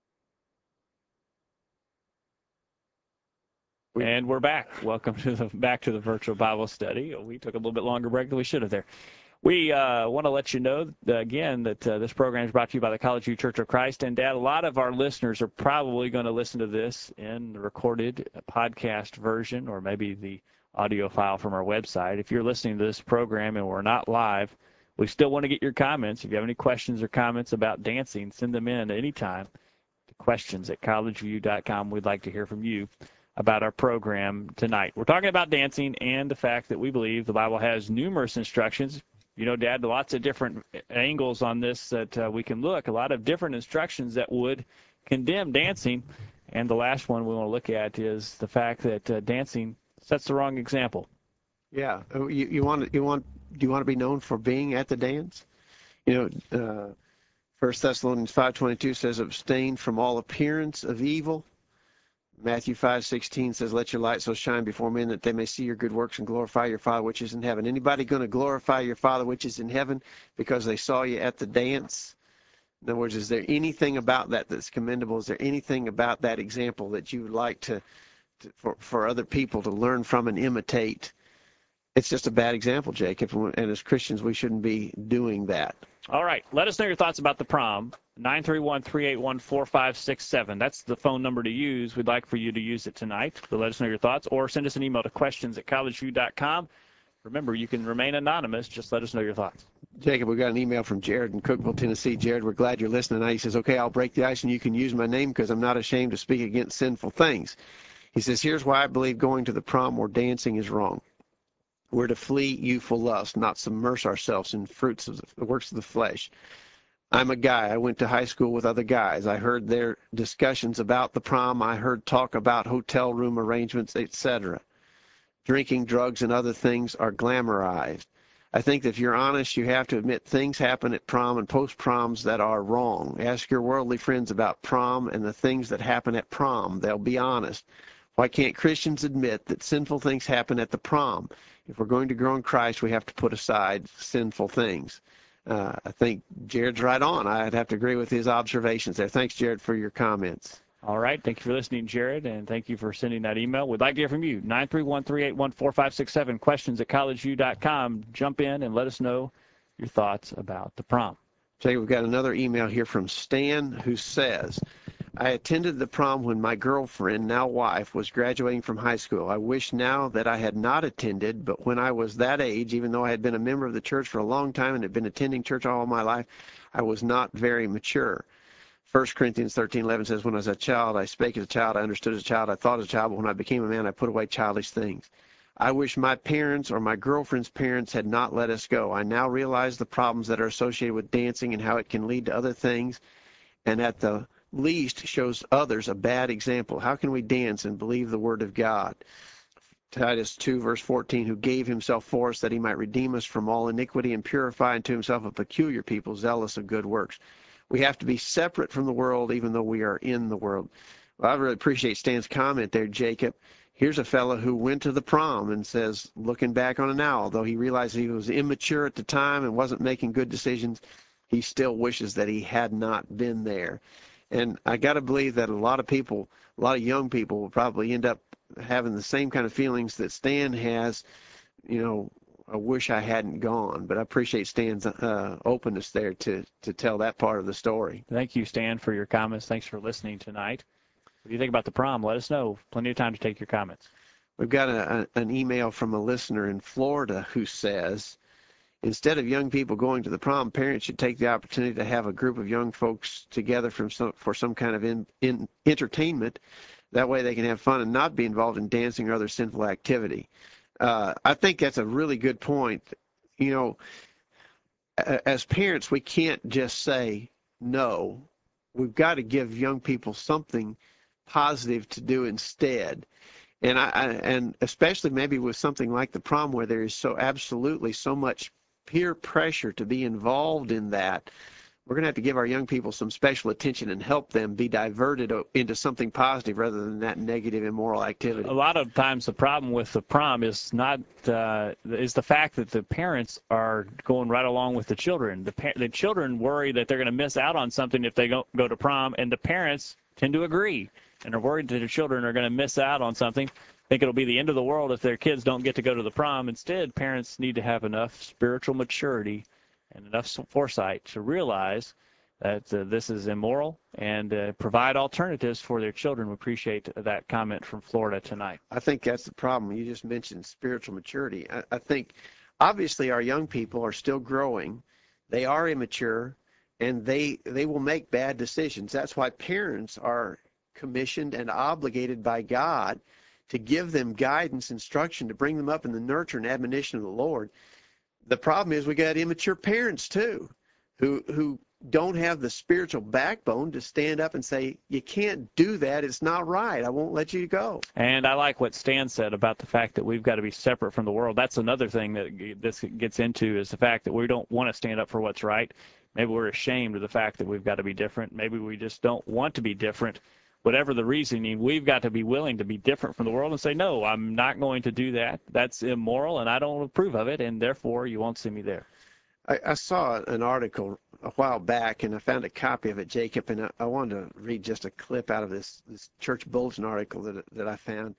S2: And we're back. Welcome back to the Virtual Bible Study. We took a little bit longer break than we should have there. We want to let you know, again, that this program is brought to you by the College View Church of Christ. And, Dad, a lot of our listeners are probably going to listen to this in the recorded podcast version or maybe the audio file from our website. If you're listening to this program and we're not live, we still want to get your comments. If you have any questions or comments about dancing, send them in anytime to questions@collegeview.com. We'd like to hear from you about our program tonight. We're talking about dancing and the fact that we believe the Bible has numerous instructions. You know, Dad, lots of different angles on this that we can look, a lot of different instructions that would condemn dancing. And the last one we want to look at is the fact that dancing sets the wrong example.
S3: Yeah. Do you want to be known for being at the dance? You know, 1 Thessalonians 5:22 says, abstain from all appearance of evil. Matthew 5:16 says, let your light so shine before men that they may see your good works and glorify your Father which is in heaven. Anybody going to glorify your Father which is in heaven because they saw you at the dance? In other words, is there anything about that that's commendable? Is there anything about that example that you would like for other people to learn from and imitate? It's just a bad example, Jacob, and as Christians, we shouldn't be doing that.
S2: All right. Let us know your thoughts about the prom. 931-381-4567. That's the phone number to use. We'd like for you to use it tonight. So let us know your thoughts or send us an email to questions@collegeview.com. Remember, you can remain anonymous. Just let us know your thoughts.
S3: Jacob, we got an email from Jared in Cookeville, Tennessee. Jared, we're glad you're listening. He says, okay, I'll break the ice and you can use my name because I'm not ashamed to speak against sinful things. He says, here's why I believe going to the prom or dancing is wrong. We're to flee youthful lust, not submerge ourselves in fruits of the works of the flesh. I'm a guy. I went to high school with other guys. I heard their discussions about the prom. I heard talk about hotel room arrangements, etc. Drinking, drugs, and other things are glamorized. I think that if you're honest, you have to admit things happen at prom and post-proms that are wrong. Ask your worldly friends about prom and the things that happen at prom. They'll be honest. Why can't Christians admit that sinful things happen at the prom? If we're going to grow in Christ, we have to put aside sinful things. I think Jared's right on. I'd have to agree with his observations there. Thanks, Jared, for your comments.
S2: All right. Thank you for listening, Jared, and thank you for sending that email. We'd like to hear from you. 931-381-4567, questions@collegeview.com. Jump in and let us know your thoughts about the prom.
S3: Jay, we've got another email here from Stan who says, I attended the prom when my girlfriend, now wife, was graduating from high school. I wish now that I had not attended, but when I was that age, even though I had been a member of the church for a long time and had been attending church all my life, I was not very mature. 1 Corinthians 13:11 says, when I was a child, I spake as a child, I understood as a child, I thought as a child, but when I became a man, I put away childish things. I wish my parents or my girlfriend's parents had not let us go. I now realize the problems that are associated with dancing and how it can lead to other things, and at the least shows others a bad example. How can we dance and believe the word of God? Titus 2, verse 14, who gave himself for us that he might redeem us from all iniquity and purify unto himself a peculiar people, zealous of good works. We have to be separate from the world even though we are in the world. Well, I really appreciate Stan's comment there, Jacob. Here's a fellow who went to the prom and says, looking back on it now, although he realized he was immature at the time and wasn't making good decisions, he still wishes that he had not been there. And I got to believe that a lot of people, a lot of young people will probably end up having the same kind of feelings that Stan has, you know, I wish I hadn't gone. But I appreciate Stan's openness there to tell that part of the story.
S2: Thank you, Stan, for your comments. Thanks for listening tonight. What do you think about the prom? Let us know. Plenty of time to take your comments.
S3: We've got an email from a listener in Florida who says, instead of young people going to the prom, parents should take the opportunity to have a group of young folks together for some kind of entertainment. That way they can have fun and not be involved in dancing or other sinful activity. I think that's a really good point. You know, as parents, we can't just say no. We've got to give young people something positive to do instead. And especially maybe with something like the prom, where there is so absolutely so much peer pressure to be involved in that, we're going to have to give our young people some special attention and help them be diverted into something positive rather than that negative, immoral activity.
S2: A lot of times the problem with the prom is not is the fact that the parents are going right along with the children. The children worry that they're going to miss out on something if they go to prom, and the parents tend to agree and are worried that their children are going to miss out on something. Think it'll be the end of the world if their kids don't get to go to the prom. Instead, parents need to have enough spiritual maturity and enough foresight to realize that this is immoral and provide alternatives for their children. We appreciate that comment from Florida tonight.
S3: I think that's the problem. You just mentioned spiritual maturity. I think obviously our young people are still growing. They are immature, and they will make bad decisions. That's why parents are commissioned and obligated by God to give them guidance, instruction, to bring them up in the nurture and admonition of the Lord. The problem is we got immature parents too, who don't have the spiritual backbone to stand up and say, you can't do that, it's not right, I won't let you go.
S2: And I like what Stan said about the fact that we've got to be separate from the world. That's another thing that this gets into, is the fact that we don't want to stand up for what's right. Maybe we're ashamed of the fact that we've got to be different. Maybe we just don't want to be different. Whatever the reasoning, we've got to be willing to be different from the world and say, no, I'm not going to do that. That's immoral, and I don't approve of it, and therefore you won't see me there.
S3: I saw an article a while back, and I found a copy of it, Jacob, and I wanted to read just a clip out of this Church Bulletin article that I found.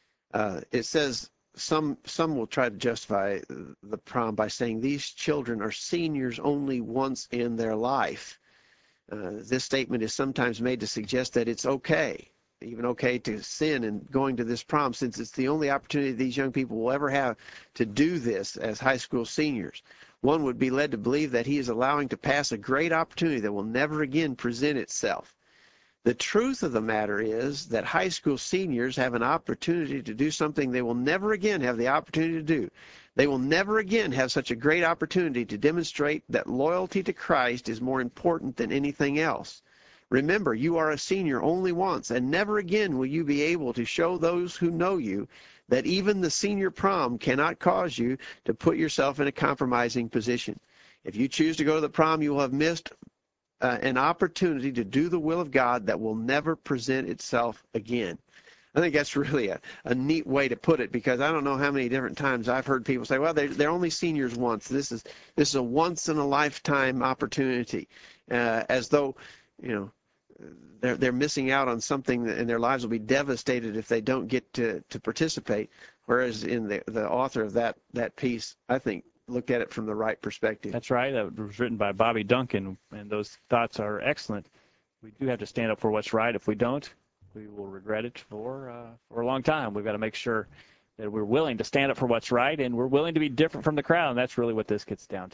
S3: It says some will try to justify the prom by saying these children are seniors only once in their life. This statement is sometimes made to suggest that it's okay, even okay, to sin in going to this prom, since it's the only opportunity these young people will ever have to do this as high school seniors. One would be led to believe that he is allowing to pass a great opportunity that will never again present itself. The truth of the matter is that high school seniors have an opportunity to do something they will never again have the opportunity to do. They will never again have such a great opportunity to demonstrate that loyalty to Christ is more important than anything else. Remember, you are a senior only once, and never again will you be able to show those who know you that even the senior prom cannot cause you to put yourself in a compromising position. If you choose to go to the prom, you will have missed an opportunity to do the will of God that will never present itself again. I think that's really a neat way to put it, because I don't know how many different times I've heard people say, well, they're only seniors once. This is a once-in-a-lifetime opportunity, as though, you know, they're missing out on something, and their lives will be devastated if they don't get to participate. Whereas in the author of that piece, I think, looked at it from the right perspective.
S2: That's right. That was written by Bobby Duncan, and those thoughts are excellent. We do have to stand up for what's right. If we don't, we will regret it for a long time. We've got to make sure that we're willing to stand up for what's right, and we're willing to be different from the crowd, and that's really what this gets down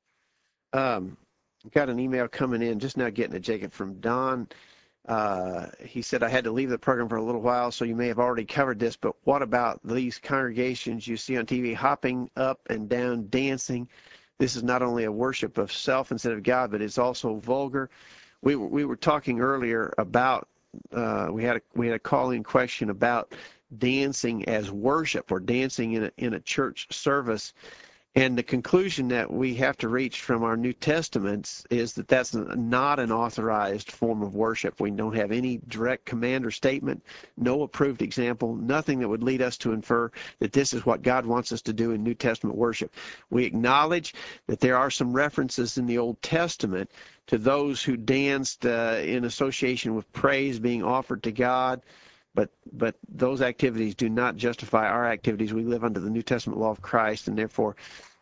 S2: to.
S3: Got an email coming in, just now getting it, Jacob, from Don. He said, I had to leave the program for a little while, so you may have already covered this, but what about these congregations you see on TV hopping up and down, dancing? This is not only a worship of self instead of God, but it's also vulgar. We were talking earlier about, we had a call-in question about dancing as worship, or dancing in a church service. And the conclusion that we have to reach from our New Testaments is that that's not an authorized form of worship. We don't have any direct command or statement, no approved example, nothing that would lead us to infer that this is what God wants us to do in New Testament worship. We acknowledge that there are some references in the Old Testament to those who danced in association with praise being offered to God. But those activities do not justify our activities. We live under the New Testament law of Christ, and therefore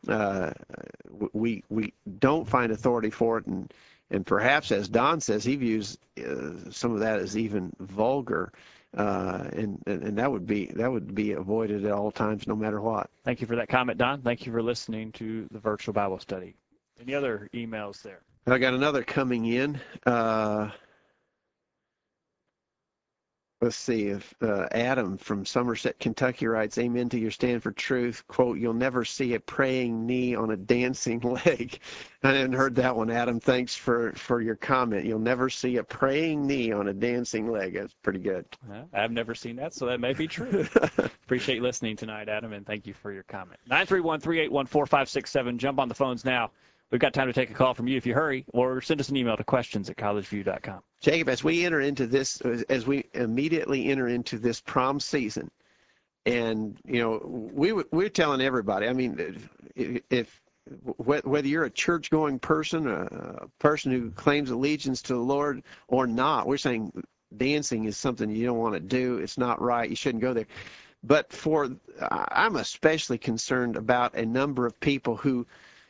S3: we don't find authority for it. And perhaps, as Don says, he views some of that as even vulgar, and that would be avoided at all times, no matter what.
S2: Thank you for that comment, Don. Thank you for listening to the virtual Bible study. Any other emails there?
S3: I got another coming in. let's see if Adam from Somerset, Kentucky writes, "Amen to your stand for truth." Quote, "You'll never see a praying knee on a dancing leg." I hadn't heard that one, Adam. Thanks for your comment. You'll never see a praying knee on a dancing leg. That's pretty good.
S2: I've never seen that, so that may be true. Appreciate you listening tonight, Adam, and thank you for your comment. 931-381-4567. Jump on the phones now. We've got time to take a call from you if you hurry, or send us an email to questions@collegeview.com.
S3: Jacob, as we enter into this, as we immediately enter into this prom season, and we're telling everybody. I mean, whether you're a church-going person, a person who claims allegiance to the Lord or not, we're saying dancing is something you don't want to do. It's not right. You shouldn't go there. But I'm especially concerned about a number of people who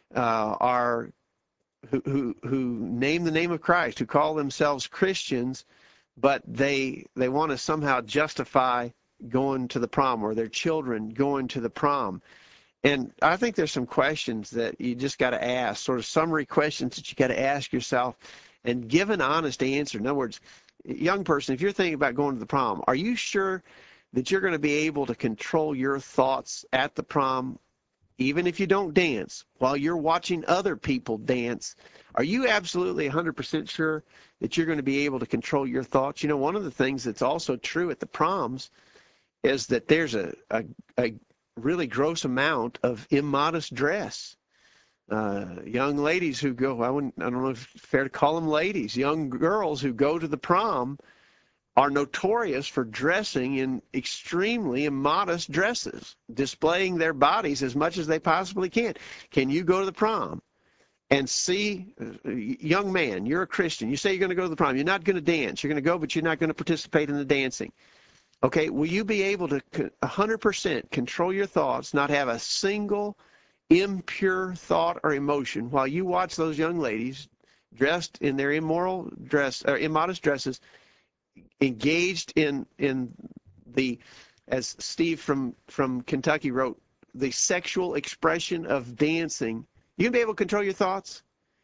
S3: name the name of Christ, who call themselves Christians, but they want to somehow justify going to the prom, or their children going to the prom. And I think there's some questions that you just got to ask, sort of summary questions that you got to ask yourself and give an honest answer. In other words, young person, if you're thinking about going to the prom, are you sure that you're going to be able to control your thoughts at the prom, even if you don't dance, while you're watching other people dance? Are you absolutely 100% sure that you're going to be able to control your thoughts? You know, one of the things that's also true at the proms is that there's a really gross amount of immodest dress. Young ladies who go, I don't know if it's fair to call them ladies, young girls who go to the prom are notorious for dressing in extremely immodest dresses, displaying their bodies as much as they possibly can. Can you go to the prom and see, young man, you're a Christian, you say you're going to go to the prom, you're not going to dance, you're going to go, but you're not going to participate in the dancing. Okay, will you be able to 100% control your thoughts, not have a single impure thought or emotion while you watch those young ladies dressed in their immodest dresses, engaged in the, as Steve from Kentucky wrote, the sexual expression of dancing? You can be able to control your thoughts?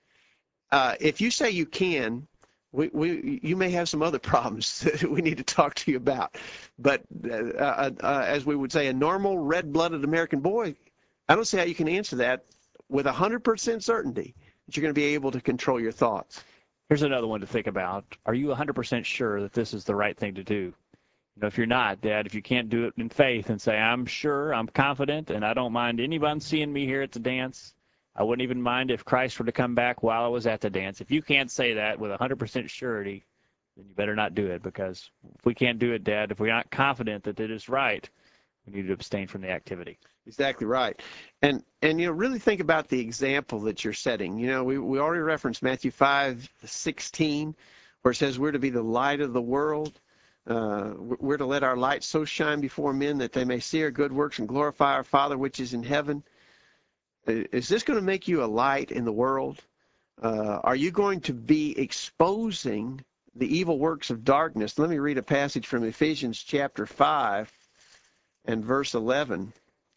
S3: If you say you can, you may have some other problems that we need to talk to you about. But as we would say, a normal red-blooded American boy, I don't see how you can answer that with 100% certainty that you're going to be able to control your thoughts.
S2: Here's another one to think about. Are you 100% sure that this is the right thing to do? You know, if you're not, Dad, if you can't do it in faith and say, I'm sure, I'm confident, and I don't mind anyone seeing me here at the dance, I wouldn't even mind if Christ were to come back while I was at the dance. If you can't say that with 100% surety, then you better not do it, because if we can't do it, Dad, if we're not confident that it is right, we need to abstain from the activity.
S3: Exactly right. And really think about the example that you're setting. We already referenced Matthew 5:16, where it says we're to be the light of the world. We're to let our light so shine before men that they may see our good works and glorify our Father which is in heaven. Is this going to make you a light in the world? Are you going to be exposing the evil works of darkness? Let me read a passage from Ephesians chapter 5 and verse 11.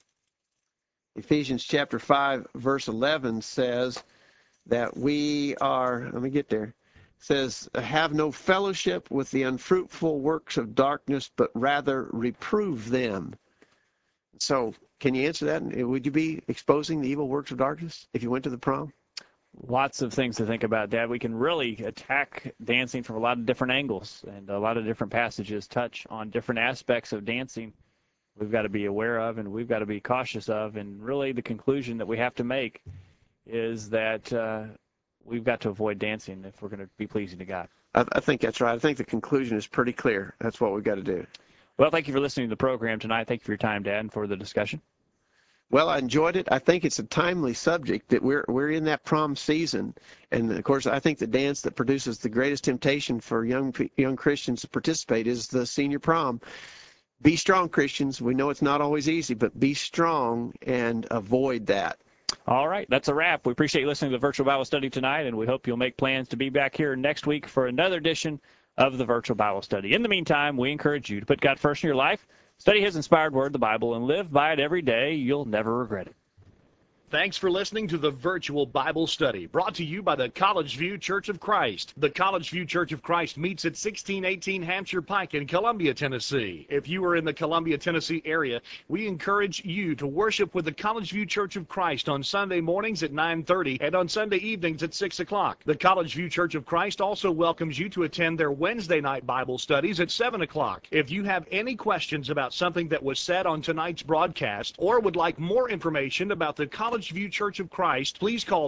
S3: Ephesians chapter 5 verse 11 says that we are, let me get there, says, have no fellowship with the unfruitful works of darkness, but rather reprove them. So can you answer that? Would you be exposing the evil works of darkness if you went to the prom?
S2: Lots of things to think about, Dad. We can really attack dancing from a lot of different angles, and a lot of different passages touch on different aspects of dancing we've got to be aware of and we've got to be cautious of. And really the conclusion that we have to make is that we've got to avoid dancing if we're going to be pleasing to God.
S3: I think that's right. I think the conclusion is pretty clear. That's what we've got to do.
S2: Well, thank you for listening to the program tonight. Thank you for your time, Dad, and for the discussion.
S3: Well, I enjoyed it. I think it's a timely subject that we're in that prom season. And, of course, I think the dance that produces the greatest temptation for young Christians to participate is the senior prom. Be strong, Christians. We know it's not always easy, but be strong and avoid that.
S2: All right, that's a wrap. We appreciate you listening to the Virtual Bible Study tonight, and we hope you'll make plans to be back here next week for another edition of the Virtual Bible Study. In the meantime, we encourage you to put God first in your life, study His inspired word, the Bible, and live by it every day. You'll never regret it.
S1: Thanks for listening to the Virtual Bible Study, brought to you by the College View Church of Christ. The College View Church of Christ meets at 1618 Hampshire Pike in Columbia, Tennessee. If you are in the Columbia, Tennessee area, we encourage you to worship with the College View Church of Christ on Sunday mornings at 9:30 and on Sunday evenings at 6 o'clock. The College View Church of Christ also welcomes you to attend their Wednesday night Bible studies at 7 o'clock. If you have any questions about something that was said on tonight's broadcast or would like more information about the College View Church of Christ, please call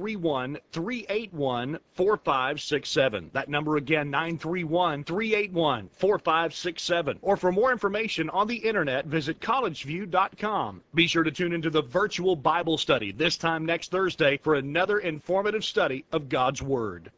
S1: 931-381-4567. That number again, 931-381-4567. Or for more information on the internet, visit collegeview.com. Be sure to tune into the Virtual Bible Study this time next Thursday for another informative study of God's Word.